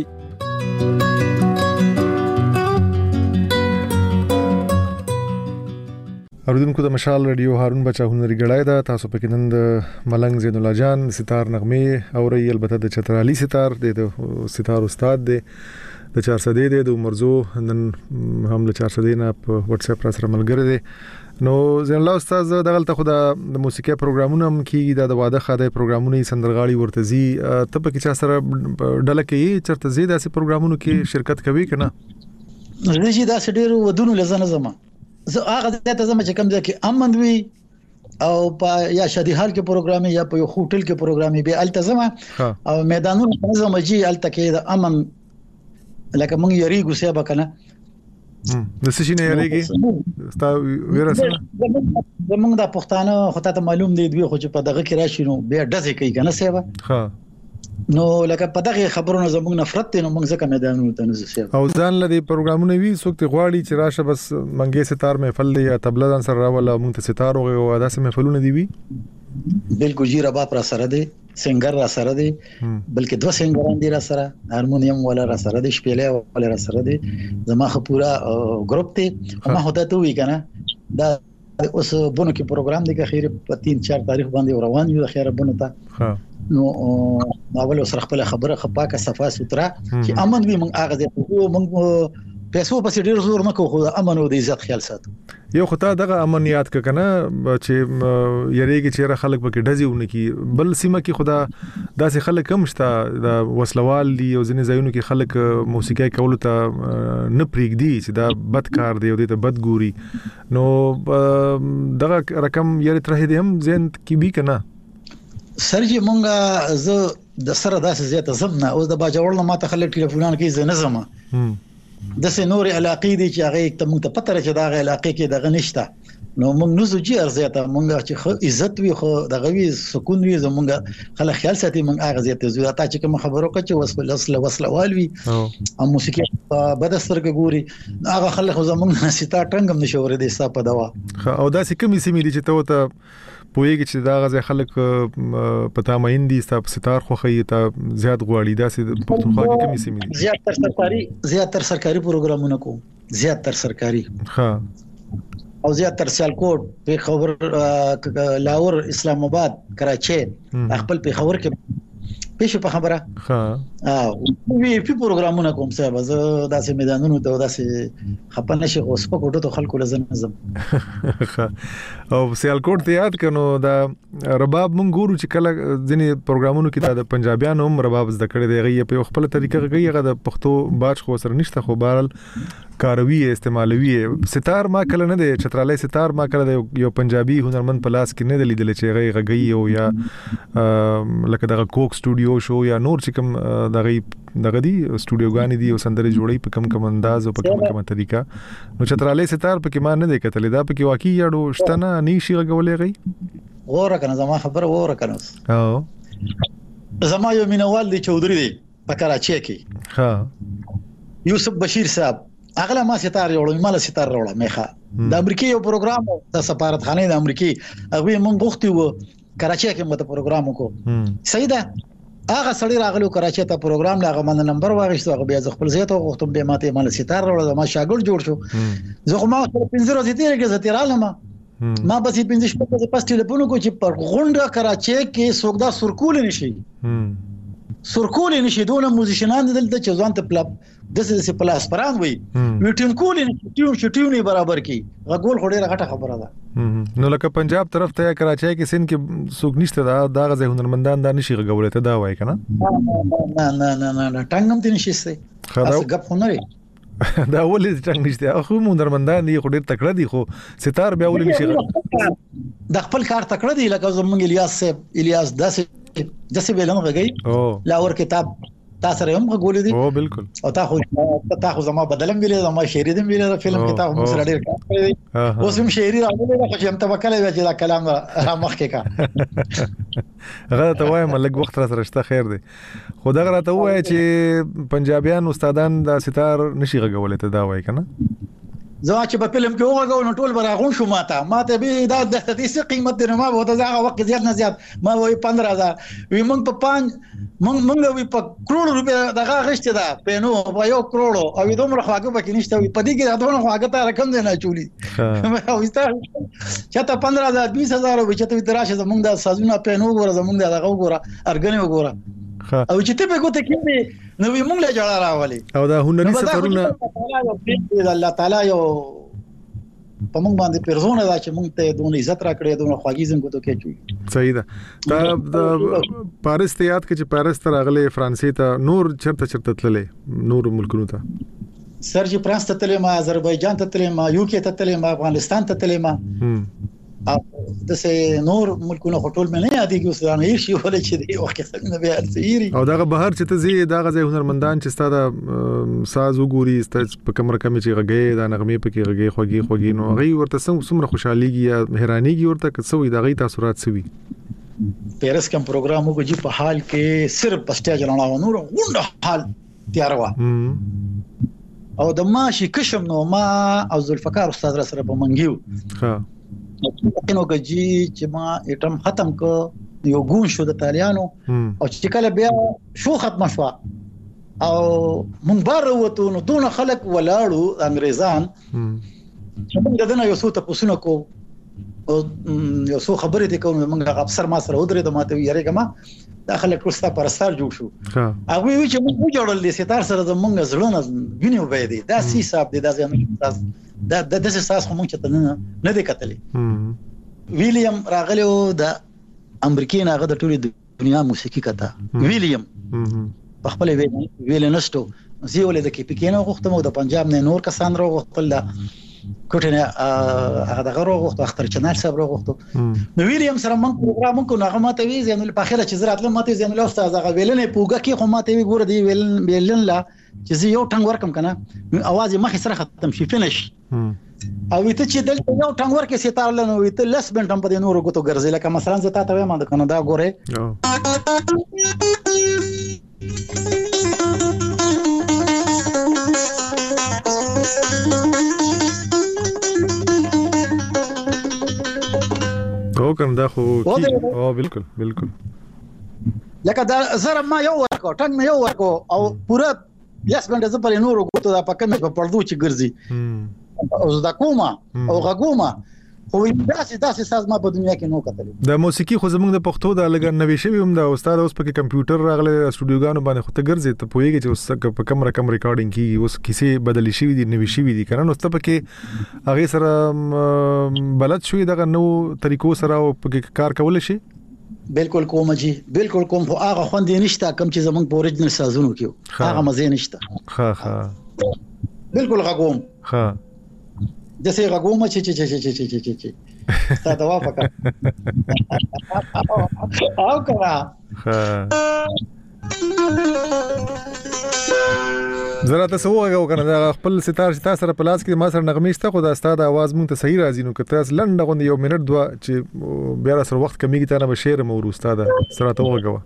B: اوریدونکو د مشال رادیو هارون بچا هنري غړای دا تاسو پکې نن د ملنګ زین الله جان ستار نغمه او ری البته د چترالي ستار د ستار استاد دی د 400 د عمرزو نن هم له 400 نه په واتس اپ را سره ملګری دی. نو زين الله استاد دغلته خو د موسیقي پروګرامونه هم کیږي د واده خاده پروګرامونه سندرغاړي ورتزي ته په کې چا سره ډله کې چرته زیاده سي پروګرامونو کې شرکت کوي کنه؟
C: زه دا ډېر ودونو لزنه زما زه هغه ته زما چې کوم ځکه امن وي او په یا شادي حال کې پروګرامي یا په هوټل کې پروګرامي به التزمه او میدانونو نظم جي الته کې د امن لکه مونږ یریږو سبا کنه
B: د څه شي نه یریږي ستا ویرسنه
C: زمونږ د پښتانه خو ته معلوم دی دوی خو چې په دغه کې راشي نو به ډزې کوي کنه سبا نو لکه په دغه خبرونو زمونږ نفرت نو موږ ځکه میدانونو ته نه ځو
B: او ځان لدی پروګرامونه وی څوک غواړي چې راشه بس منګي ستار محفل دی یا طبله ځان سره راول موږ ته ستار او داسې محفلونه دی وی
C: بالکل جی رباب را سره دی سنگر را سره دی بلکې دوه سنگران دي را سره هارمونیم ولا را سره دی شپېلې ولا را سره دی زما خو پورا ګروپ دی ما هوته ته وی کنه دا اوس بونو کې پروګرام دی که خیر په 3-4 تاریخ باندې روان یو خیر بونو ته نو اول سره خپل خبره خپاکه صفه ستره چې امن وي موږ هغه ځای موږ پیسو په ډیر زور نه کوو امن او د عزت خیال ساتو
B: یو خطا دغه امنیت ک کنه چې یریږي چې خلک پکې ډزیونه کی بل سیمه کې خدا داسې خلک کم شته د وسلوال دی او ځینې ځایونو کې خلک موسیقي کول ته نه پریږدي چې دا بد کار دی او د بد ګوري نو دغه رقم یری ترې دی هم زین کې بي کنه
C: سرجی مونږه زه د سره داسې زیاته زمنه او د باجوړ نه ماته خلک ټلیفونان کوي زه نه زما د سينور علاقې دي چې هغه ته مونږ ته پته راځي دا علاقې کې دغه نشته نو مونږ نو زوجي ارزيته مونږ چې عزت وي خو دغه وي سکون وي زمونږ خلک خیال ساتي مونږ هغه زیاته زو تا چې کوم خبرو کوي چې وصله والوي او موسیقي بد سترګ ګوري هغه خلک زمونږ ستا ټنګم نشور دي ستا په دوا
B: او دا سې کومې سیمې دي چې ته پوهیږي چې دا غزه خلک پتا مهندي ستاسو ستار خوخی ته زیات غواړي دا سې پښتونخوا کې کومې سیمې دي
C: زیاتر سرکاري پروګرامونه کوم زیاتر سرکاري
B: ها
C: او زیاتر سیالکوټ په خبر لاهور اسلام آباد کراچي خپل په خبر کې پېښه په خبره ها وی په پروګرامونه کوم صاحب زه داسې میدانونو ته داسې خپنه شي اوس په کوټو ته خلکو لزم
B: او سیالکوټ ته یاد کنو دا رباب مونږ ګورو چې کله ځینې پروګرامونو کې د پنجابیانو هم رباب زده کړی دی غي په خپل طریقه کوي هغه د پښتو باج خو سره نشته خو بهرال کاروي استعمالوي ستار ما کله نه دی چترالي ستار ما کله یو پنجابي هنرمند په لاس کې نه لیدل چې غي غي او یا لکه دغه کوک سټوډیو شو یا نور چې کوم دغه دی سټوډیوګانی دی او سندره جوړي په کوم انداز او په کوم طریقه نو چترالي ستار په کې ما نه دی کتل دا په کې واقعي یاړو شتنه نشي غولې غي
C: وره کنه زما خبره وره کنه او زما یو مینوال دی چودري دی په کراچي کې ها یوسف بشیر صاحب اغله ما ستاره جوړو مال ستاره وروړه میخه د امریکای یو پروګرام د سفارتخانه د امریکای هغه مونږ غوښتي وو کراچي کې مته پروګرام وکړو صحیح ده هغه سړی راغلو کراچي ته پروګرام لاغه من نمبر واغښتو هغه بیا خپل زیاته غوښتم به ماته مال ستاره وروړه ما شاګرد جوړ شو زه خو ما 15 ورځې تیرې کې زتیرالم ما بس 15 شپه په ټلیفون کو چې پر غونډه کراچي کې سوګدا سرکول نشي سرکول نشي دونه موزیشنان دلته چې ځان ته پلاب دسه پلاس پران وي ویټین کول نشي ټیو نه برابر کی غول خوري غټه خبره ده
B: نو لکه پنجاب طرف ته کراچي کې سین کې سوق نشته دا غزه هنرمندان دا نشي غولې ته دا وای کنه
C: نه ټنګم دي نشي څه خلاص غپ خونري
B: دا ولې څنګه نشته خو هنرمندان دي خو ډیر تکړه دي خو ستار بیا ولې نشي
C: د خپل کار تکړه دي لکه زمونږ الیاس داسې بیلم غږی لاور کتاب تاسو سره هم غوړې دي
B: او بالکل
C: او تاسو زما بدلم ویلې زما شعري دې ویلې فلم کتاب مو سره ډېر کار کړی اوس هم شعري راغلی خو چې هم توکل وی چې دا کلام را مخکې کا
B: غلط وایم لږ وخت را سره شته خیر دی خو دا راته وای چې پنجابیان استادان د ستار نشي غوولې ته دا وای کنه
C: زما چې په فلم کې وګورم نو ټول براغون شو ماته به دا د دې قیمت نه ما به دا وخت زیات نه زیات ما وای 15000 وی مونږ په 5 مونږ وی په کروڑ روپیا دغه غشته ده په نو په 1 کروڑ او دومره خواګه پکې نشته وی په دې کې دا خواګه ته رقم نه چولی او استا چاته 15000 20000 وی چې ته تراشه زمونږ د سازونه په نو ګوره زمونږ دغه ګوره ارګنی وګوره او چې ته به ګوته کې نو موږ له جوړه راولي
B: او دا هنري سفرونه
C: الله تعالی یو په موږ باندې پرزونه دا چې موږ ته دونه عزت راکړي دونه خواږي زم کوته کې چوي
B: صحیح ده دا پاریس ته یاد کې چې پاریس ته راغله فرانسې ته نور چرته تللې نور ملکونو ته
C: سرجی فرانس ته تللې ما آذربایجان ته تللې ما یو کې ته تللې ما افغانستان ته تللې ما او د سه نور ملکونو خټول مې نه یادېږي اوس نه هیڅ شي ولې چې دی وخت څنګه به ارسيري
B: او دا بهر چې ته زی دا غځي هنرمندان چې ستاده ساز وګوري ست په کمر کمی چې غږی دا نغمه پکې غږی خوږی نو غي ورته څومره خوشحاليږي یا حیرانيږي ورته کڅوې دا غي تاثرات سوي
C: پیرس کوم پروګرام وګړي په حال کې صرف پسټیا جوړاو نور غونډه حال تیار و او د ماشي کشم نو ما او ذوالفقار استاد را سره په منګیو ها نو کجی چې ما اټم ختم کو یو ګون شو د طالبانو او چې کله بیا شو ختم شو او مونږ بار وته نو دونه خلک ولاړو انګريزان چې موږ دنه یو څه ته پوښتنه کو او یو څه خبرې دي کوم موږ افسر ما سره ودرې د ماته یاره کما داخله کورستا پرستار جوړ شو هغه وی چې موږ جوړل دي ستار سره د موږ زړونه ویني وبې دي دا سی صاحب دي دا ځم دا د دې ساس خو مونږ ته نه دی کتلې ویلیام راغلیو د امریکای نه غو د ټولې دنیا موسیقي کته ویلیام په خپل ویلنستو زیولې د کې پکینه غوښتم او د پنجاب نه نور کسان راغوښتل کوټنه هغه دغه راغوښت اختر چنل صاحب راغوښت نو ویلیام سره مونږ پروګرام کو نه ماته وی زینل په اخره چې زرات ماته زینل استاد هغه ویلنه پوګه کې خو ماته وی ګور دی ویلن لا چې زه یو ټنګ ورکم کنه اواز یې مخې سره ختم شي فینش او ویته چې دلته یو ټنګ ورکې ستار لنو ویته لس بنټم په نورو غوتو ګرځي لکه مثلا زه تاسو وایم د کنه دا ګوره
B: او کوم دا خو او بالکل
C: لکه دا زره ما یو ورکو ټنګ مې یو ورکو او پورا یاس باندې زه پر نورو غوتو دا پکې مې په پردو چې ګرځي او زدا کومه او غوما خو داسې ساز ما په دنیا کې نو کتل
B: د موسیقي خو زمونږ د پښتو د لګر نوې شوی هم د استاد اوس پکې کمپیوټر راغله استودیوګانو باندې خو ته ګرځي ته پوهیږي چې اوس په کم ریکارډینګ کیږي اوس کیسه بدلی شوی دي نوې شوی دي کنه نو ته پکې هغه سره بلد شوی دغه نو طریقو سره پکې کار کول شي
C: بالکل کوم جی بالکل کوم خو هغه خوندې نشته کم چې زمونږ په اوریجنل سازونو کې هغه مزه نشته
B: ها
C: بالکل غوم
B: ها
C: جسه غوم چې تا دا وافقه او کړه
B: زرا تاسو وګورئ کنه دا خپل ستار سره پلاس کې ما سره نغمېشته خو دا استاد आवाज مونږ ته صحیح راځي نو که تاسو لنډه غوندي یو منټ دوا چې بیا سره وخت کمیږي ته نه بشیر مو استاد سره ته وګورئ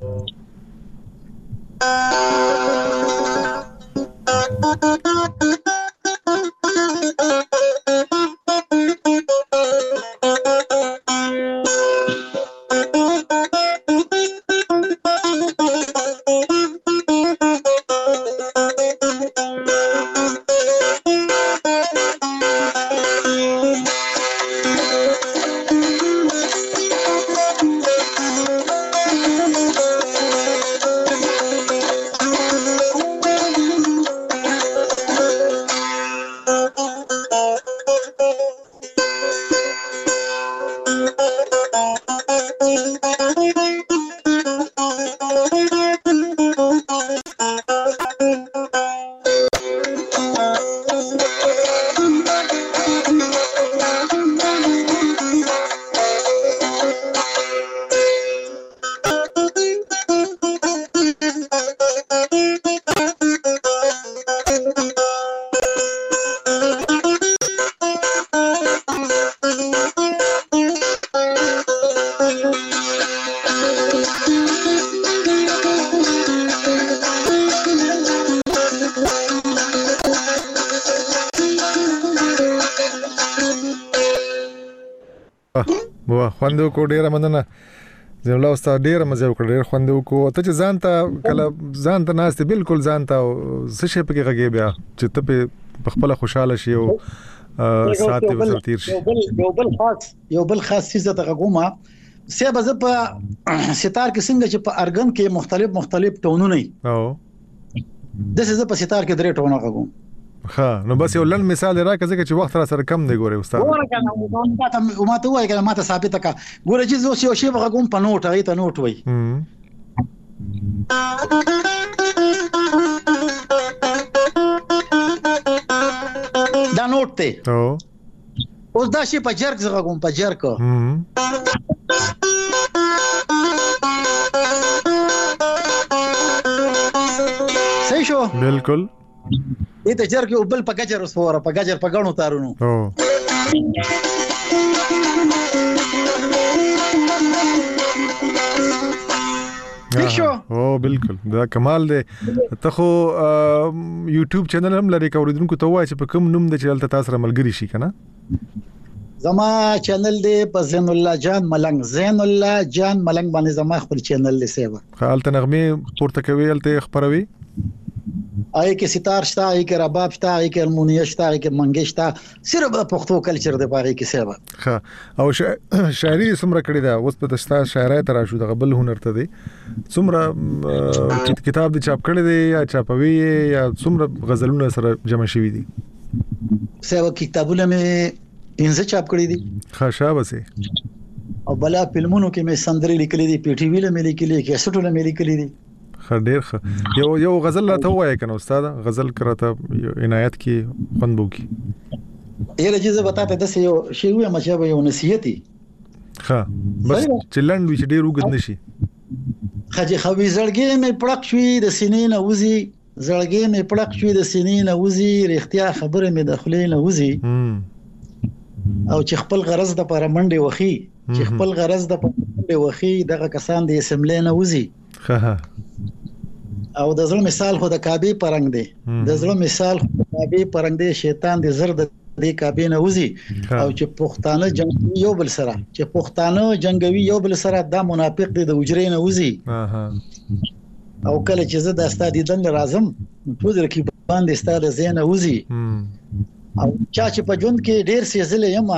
B: خوندو کو ډیره مننه زه الله استاد ډیره مزه وکړ ډیر خوندو کو ته چې ځان ته ناست بالکل ځان ته څه شي پکې غږی بیا چې ته په خپل خوشاله شي او ساعت به تیر شي
C: یو بل خاص څه ته غوما سه به په ستار کې څنګه چې په ارګن کې مختلف ټونونه
B: او
C: د څه په ستار کې درې ټونه غوم.
B: ها نو بس یو لن مثال راکړه چې وخت را سره کم دی ګوره استاد.
C: ما ته وایي کنه ما ته ثابت کا ګوره چې زه یو شی غوم په نوٹ هغه ته نوٹ وای. دا نوٹ ته اوس دا شی په جرک زغه کوم په جرک صحیح شو
B: بالکل.
C: دې ته جرک یو بل په گجر وسوره په گجر په غنو تارونو
B: او بالکل دا کمال دی. ته خو یوټیوب چینل هم لري کوریدونکو ته وایي چې په کوم نوم د چلته تاسو سره ملګری شي کنه؟
C: زما چینل دی په زین الله جان ملنګ باندې زما خپل چینل دی سیوا.
B: خالته نغمه پورته کوي الته خبروي
C: آی کې ستار شته آی کې رباب شته آی کې المونیه شته آی کې منګی شته صرف پښتو کلچر دی پاره کې سیوا.
B: ها او شاعري سمره کړی دا اوس په تاسو شاعرای تر شو د قبل هنر ته دی سمره کتاب دی چاپ کړی دی یا چاپوي یا سمره غزلونه سره جمع شوی دي
C: سیوا کتابونه مې انځ چاپ کړی دي.
B: ها شابه
C: او بلا فلمونو کې مې سندري لیکلې دي پی ټی وی له مې لیکلې کې سټو له مې لیکلې دي.
B: ډېر یو غزل ته وایي کنه استاد غزل کراته عنایت کی خوندو کی
C: یره چې بتاته د یو شی وې مچا یو نصیحتي
B: ها بس چلند وی چې ډېر وګد نشي
C: خجه خوي زړګي مې پړق شوې د سینې نه وزي زړګي مې پړق شوې د سینې نه وزي رښتیا خبره مې د خلې نه وزي او چې خپل غرض د پر منډه وخی چې خپل غرض د پر منډه وخی دغه کسان د اسمبلی نه وزي. ها او د زړه مثال خو د کعبه پرنګ دی د زړه مثال خو د کعبه پرنګ دی شیطان د زړه د کعبه نه وزي او چې پښتانه جنگي یو بل سره چې پښتانه جنگوي یو بل سره دا منافق دی د وجرې نه وزي. او کله چې زه د استاد دیدن راځم ټول رقیبان د استاد زینه وزي او چا چې په ژوند کې ډیر سیزل یم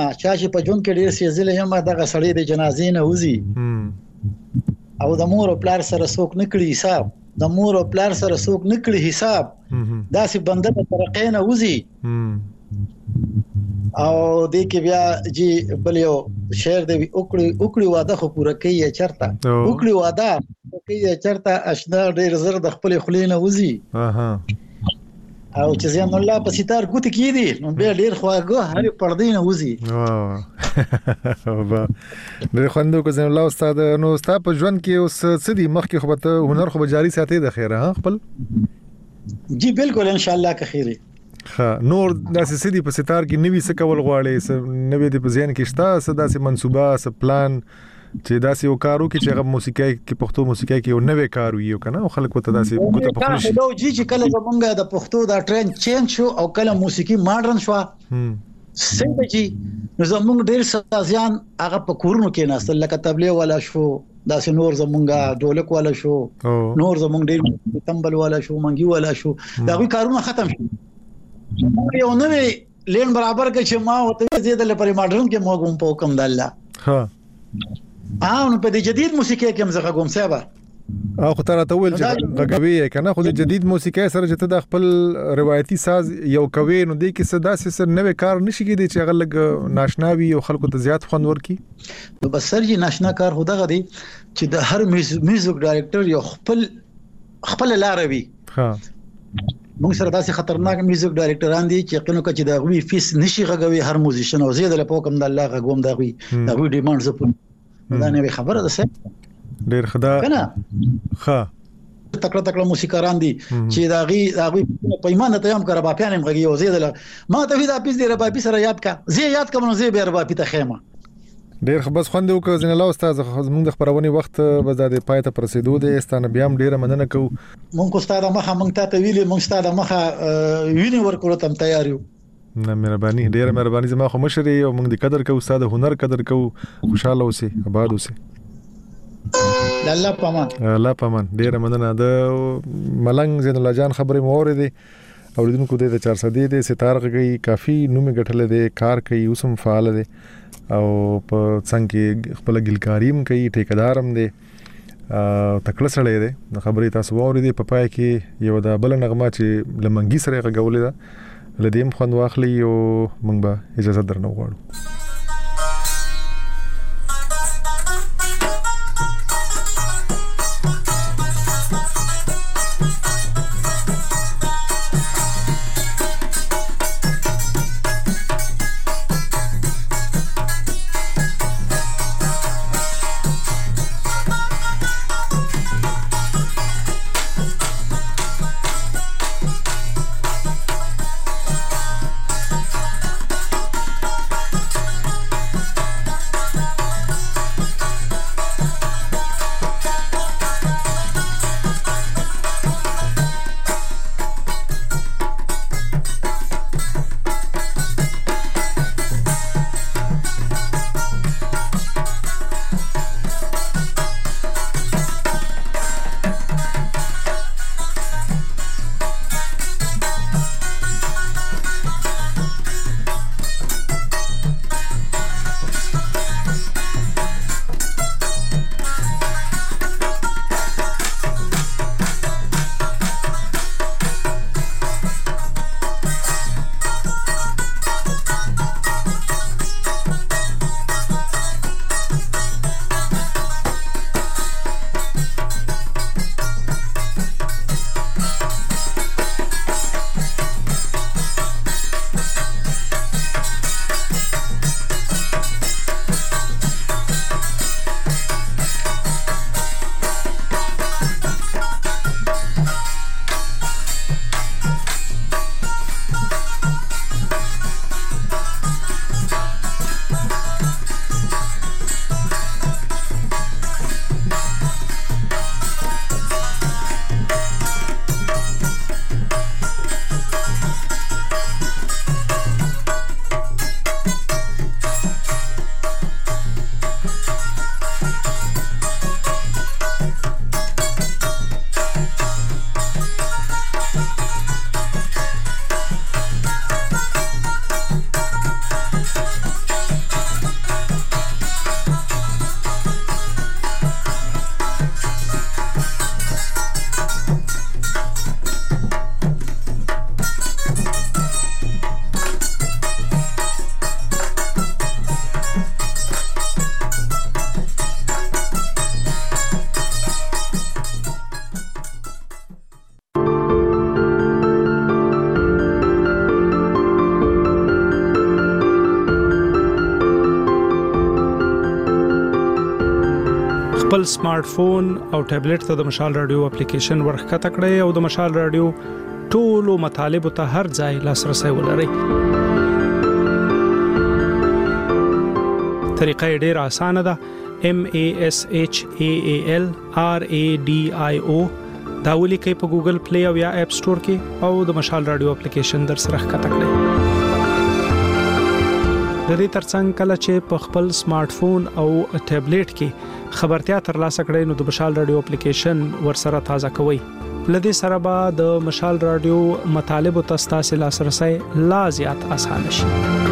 C: دغه سړی د جنازې نه وزي. او د مور او پلار سره څوک نکړي حساب دا سي بنده په ترقې نه وزي. او دې کې بیا جی بل یو شعر دی وکړي واده خو پوره کوي چرته وکړي واده کوي چرته اشنا ډیر زر د خپل خلینه وزي. او چې زین الله په ستار کوت کې دي نو به ډیر خواږه هر پردې نه وزي.
B: ډیر خوندو کو زین الله استاد نو استاد په ژوند کې اوس څه دي مخکې خو به هنر خو جاری ساتي د خیره ها خپل
C: جی بالکل ان شاء الله که خیره.
B: ها نور داسې سدي په ستار کې نوې څه کول غواړي نوې د ذهن کې شته څه داسې منصوبه څه پلان چې داسې یو کارو کې چې هغه موسیقي کې پښتو موسیقي کې یو نوې کار وي کنه او خلک وته داسې ګوته پخوي شي.
C: نو چې کله زمونږ د پښتو دا ټرند چینج شو او کله موسیقي ماډرن شو څنګه چې نو زمونږ ډېر سازيان هغه په کورونو کې ناستل لکه تبلیغ والا شو داسې نور زمونږ ډولک والا شو نور زمونږ ډېر تمبل والا شو منګي والا شو دا وی کارونه ختم شو. یو نوې لین برابر کې چې ما وته زیاده لپاره ماډرن کې موږ په حکم د الله
B: ها
C: نو په دې جدید موسیقي کې هم زغه کوم سبا
B: او خو تر ته ویل چې غږوي کنه خو د جدید موسیقي سره چې ته د خپل روایتي ساز یو کوي نو د کې صدا سره نوې کار نشي کېدی چې غلګ ناشناوي او خلکو ته زیات خوند ورکي.
C: نو بس سرجی ناشنا کار هدا غدي چې د هر میوزیک ډایرکټر یو خپل لاروي. ها موږ سره داسې خطرناک میوزیک ډایرکټران دي چې قنو کې د غوي فیس نشي غږوي هر موزیشن او زیاده له پوکم د الله غوم د غوي ډیماند زپون دا نه خبره ده څه
B: ډیر خدا
C: کنه
B: ها
C: تکړه موسیقاران دي چې دا غوي په ایمان ته هم کړه باپیان هم غږی او زیاده ما ته وی دا پیس دی ربابي سره یاد کا زی یاد کوم نو زی به ربابي ته خیمه
B: ډیر خبر خوندو کو زین الله استاد زموږ د خبرونې وخت به زاده پای ته پرسیدو دي ستانه بیا هم ډیره مننه کو
C: مونږ استاد مخه مونږ ته ویلي مونږ استاد مخه ویني ورکول تم تیار یو.
B: نه مهرباني ډیره مهرباني زما خو مشري او موږ د قدر کو استاد هنر قدر کو خوشاله اوسئ آباد اوسئ.
C: الله پامان
B: ډیره مننه د ملنګ زین الله جان خبرې مو اوریدي اوریدونکو د 400 د ستار غي کافي نوم غټل دي کار کوي اوسم فعال دي او په څنګه خپل ګلکاریم کوي ټیکدارم دي تکړه سره دي خبرې تاسو ووري دي په پای کې یو د بل نغمه چې لمنګي سره غولې ده لدیم خوند واخلي او موږ به اجازه درنو غواړو
F: خپل سمارټ فون او ټابلیټ ته د مشال رادیو اپلیکیشن ورخکته کړئ او د مشال رادیو ټولو مطالب ته هر ځای لاسرسي ولرئ. طریقه ډېره اسانه ده. MASHAALRADIO دا ولیکئ په ګوګل پلی او یا اپ سٹور کې او د مشال رادیو اپلیکیشن در سره ښکته کړئ. د دې ترڅنګ کله چې په خپل سمارټ فون او ټابلیټ کې خبرتیا ترلاسه کړئ نو د مشال رادیو اپلیکیشن ورسره تازه کوئ. لدې سره به د مشال رادیو مطالب او تاسو لاسرسي لا زیات اسانه شي.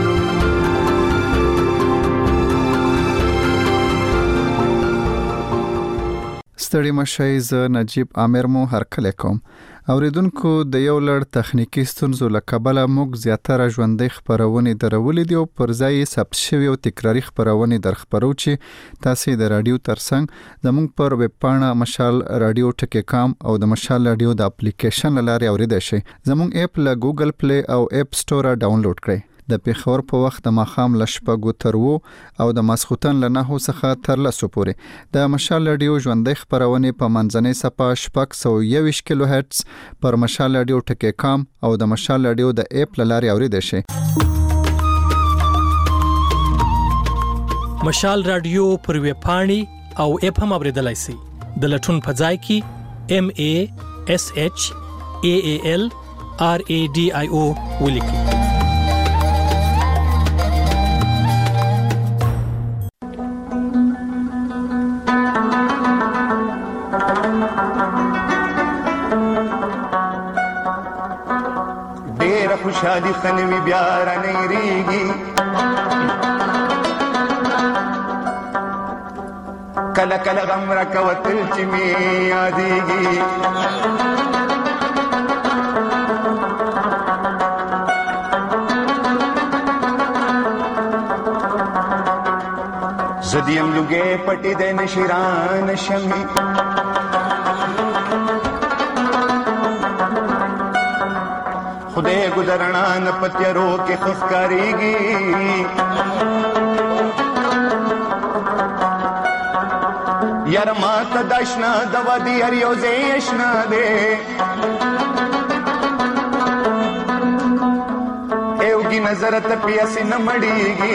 D: ستړي مشي ز نجیب عامر مو هرکله کوم. اوریدونکو د یو لړ تخنیکی ستونزو لکبله موږ زیاتره ژوندۍ خبرونه درولې دي او پر ځای ثبت شوی او تکراری خبرونه درخبرو چې تاسو د رادیو ترڅنګ زموږ پر ویب پاڼه مشال رادیو ټکی کام او د مشال رادیو د اپلیکیشن لاره اوریدئ شئ. زموږ اپ له ګوګل پلی او اپ سٹور ډاونلوډ کړئ. د پیښور په وخت د ماخام لشپګو تر وو او د ماسختن له 9 څخه تر 10 پورې د مشال رادیو ژوندۍ خبرونه په منځنۍ صفه شپږ 120 کیلو هرتز پر مشال رادیو ټکی کام او د مشال رادیو د اپ لاره اوریدئ شئ.
G: مشال رادیو پر ویب پاڼې او اپ هم اوریدلای شئ. د لټون په ځای کې MASHAALRADIO ولیکئ.
H: خوشحالي خنوي بیا را نېریږي کله کله غم را کوتل چې می یادېږي زدیم لږه پټې د نشران شمي خدای ګذرنا نه پتیرو کې خفکاریږي یار ما ته داشنا د ودی هر یو زیشنا دے ایوګي نظر ته پیاسې نه مړیږي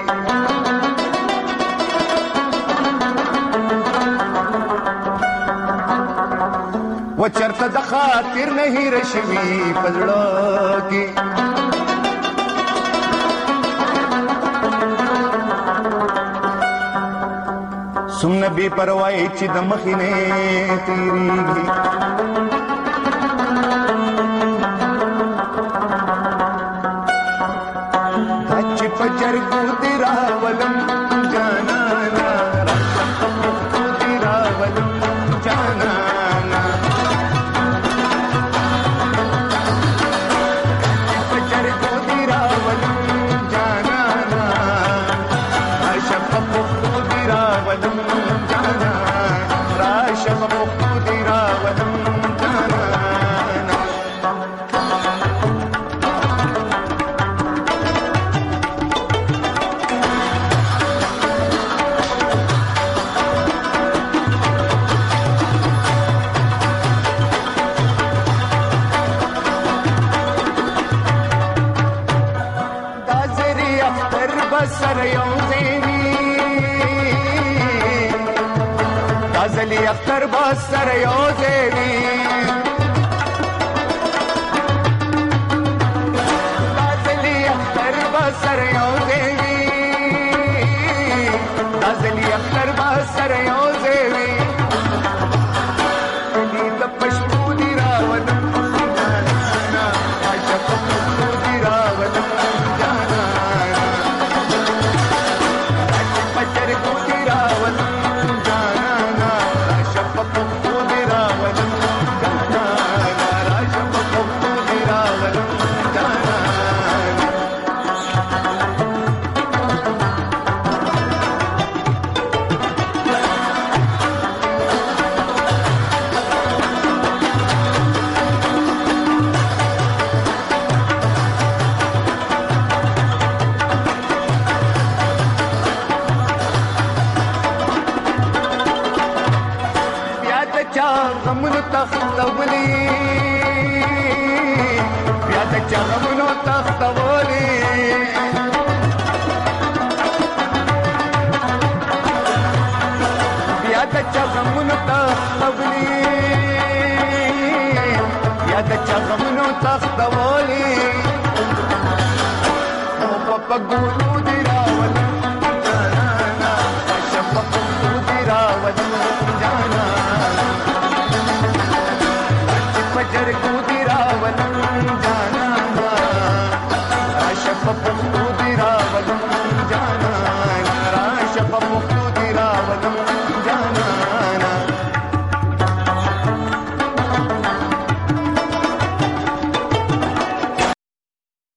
H: و چرته د خاطر نه هیر شوي پزړه کې سمنه بے پروايي چې د مخینه تیریږي چې پجر کو تیرا ولم جانا تیرا ولم جانا پجر کو تیرا ولم جانا عاشق کو تیرا ولم اختر بسر یوزیوی دازلی اختر بسر یوزیوی دازلی اختر بسر یوزیوی علی د پښتو دی راولم جانا عاشق پښتو دی راولم جانا پچر کو دی راولم غمونو تختولی بیا د چا غمونو تختولی بیا د چا غمونو تختولی بیا د چا غمونو تختولی او په پګو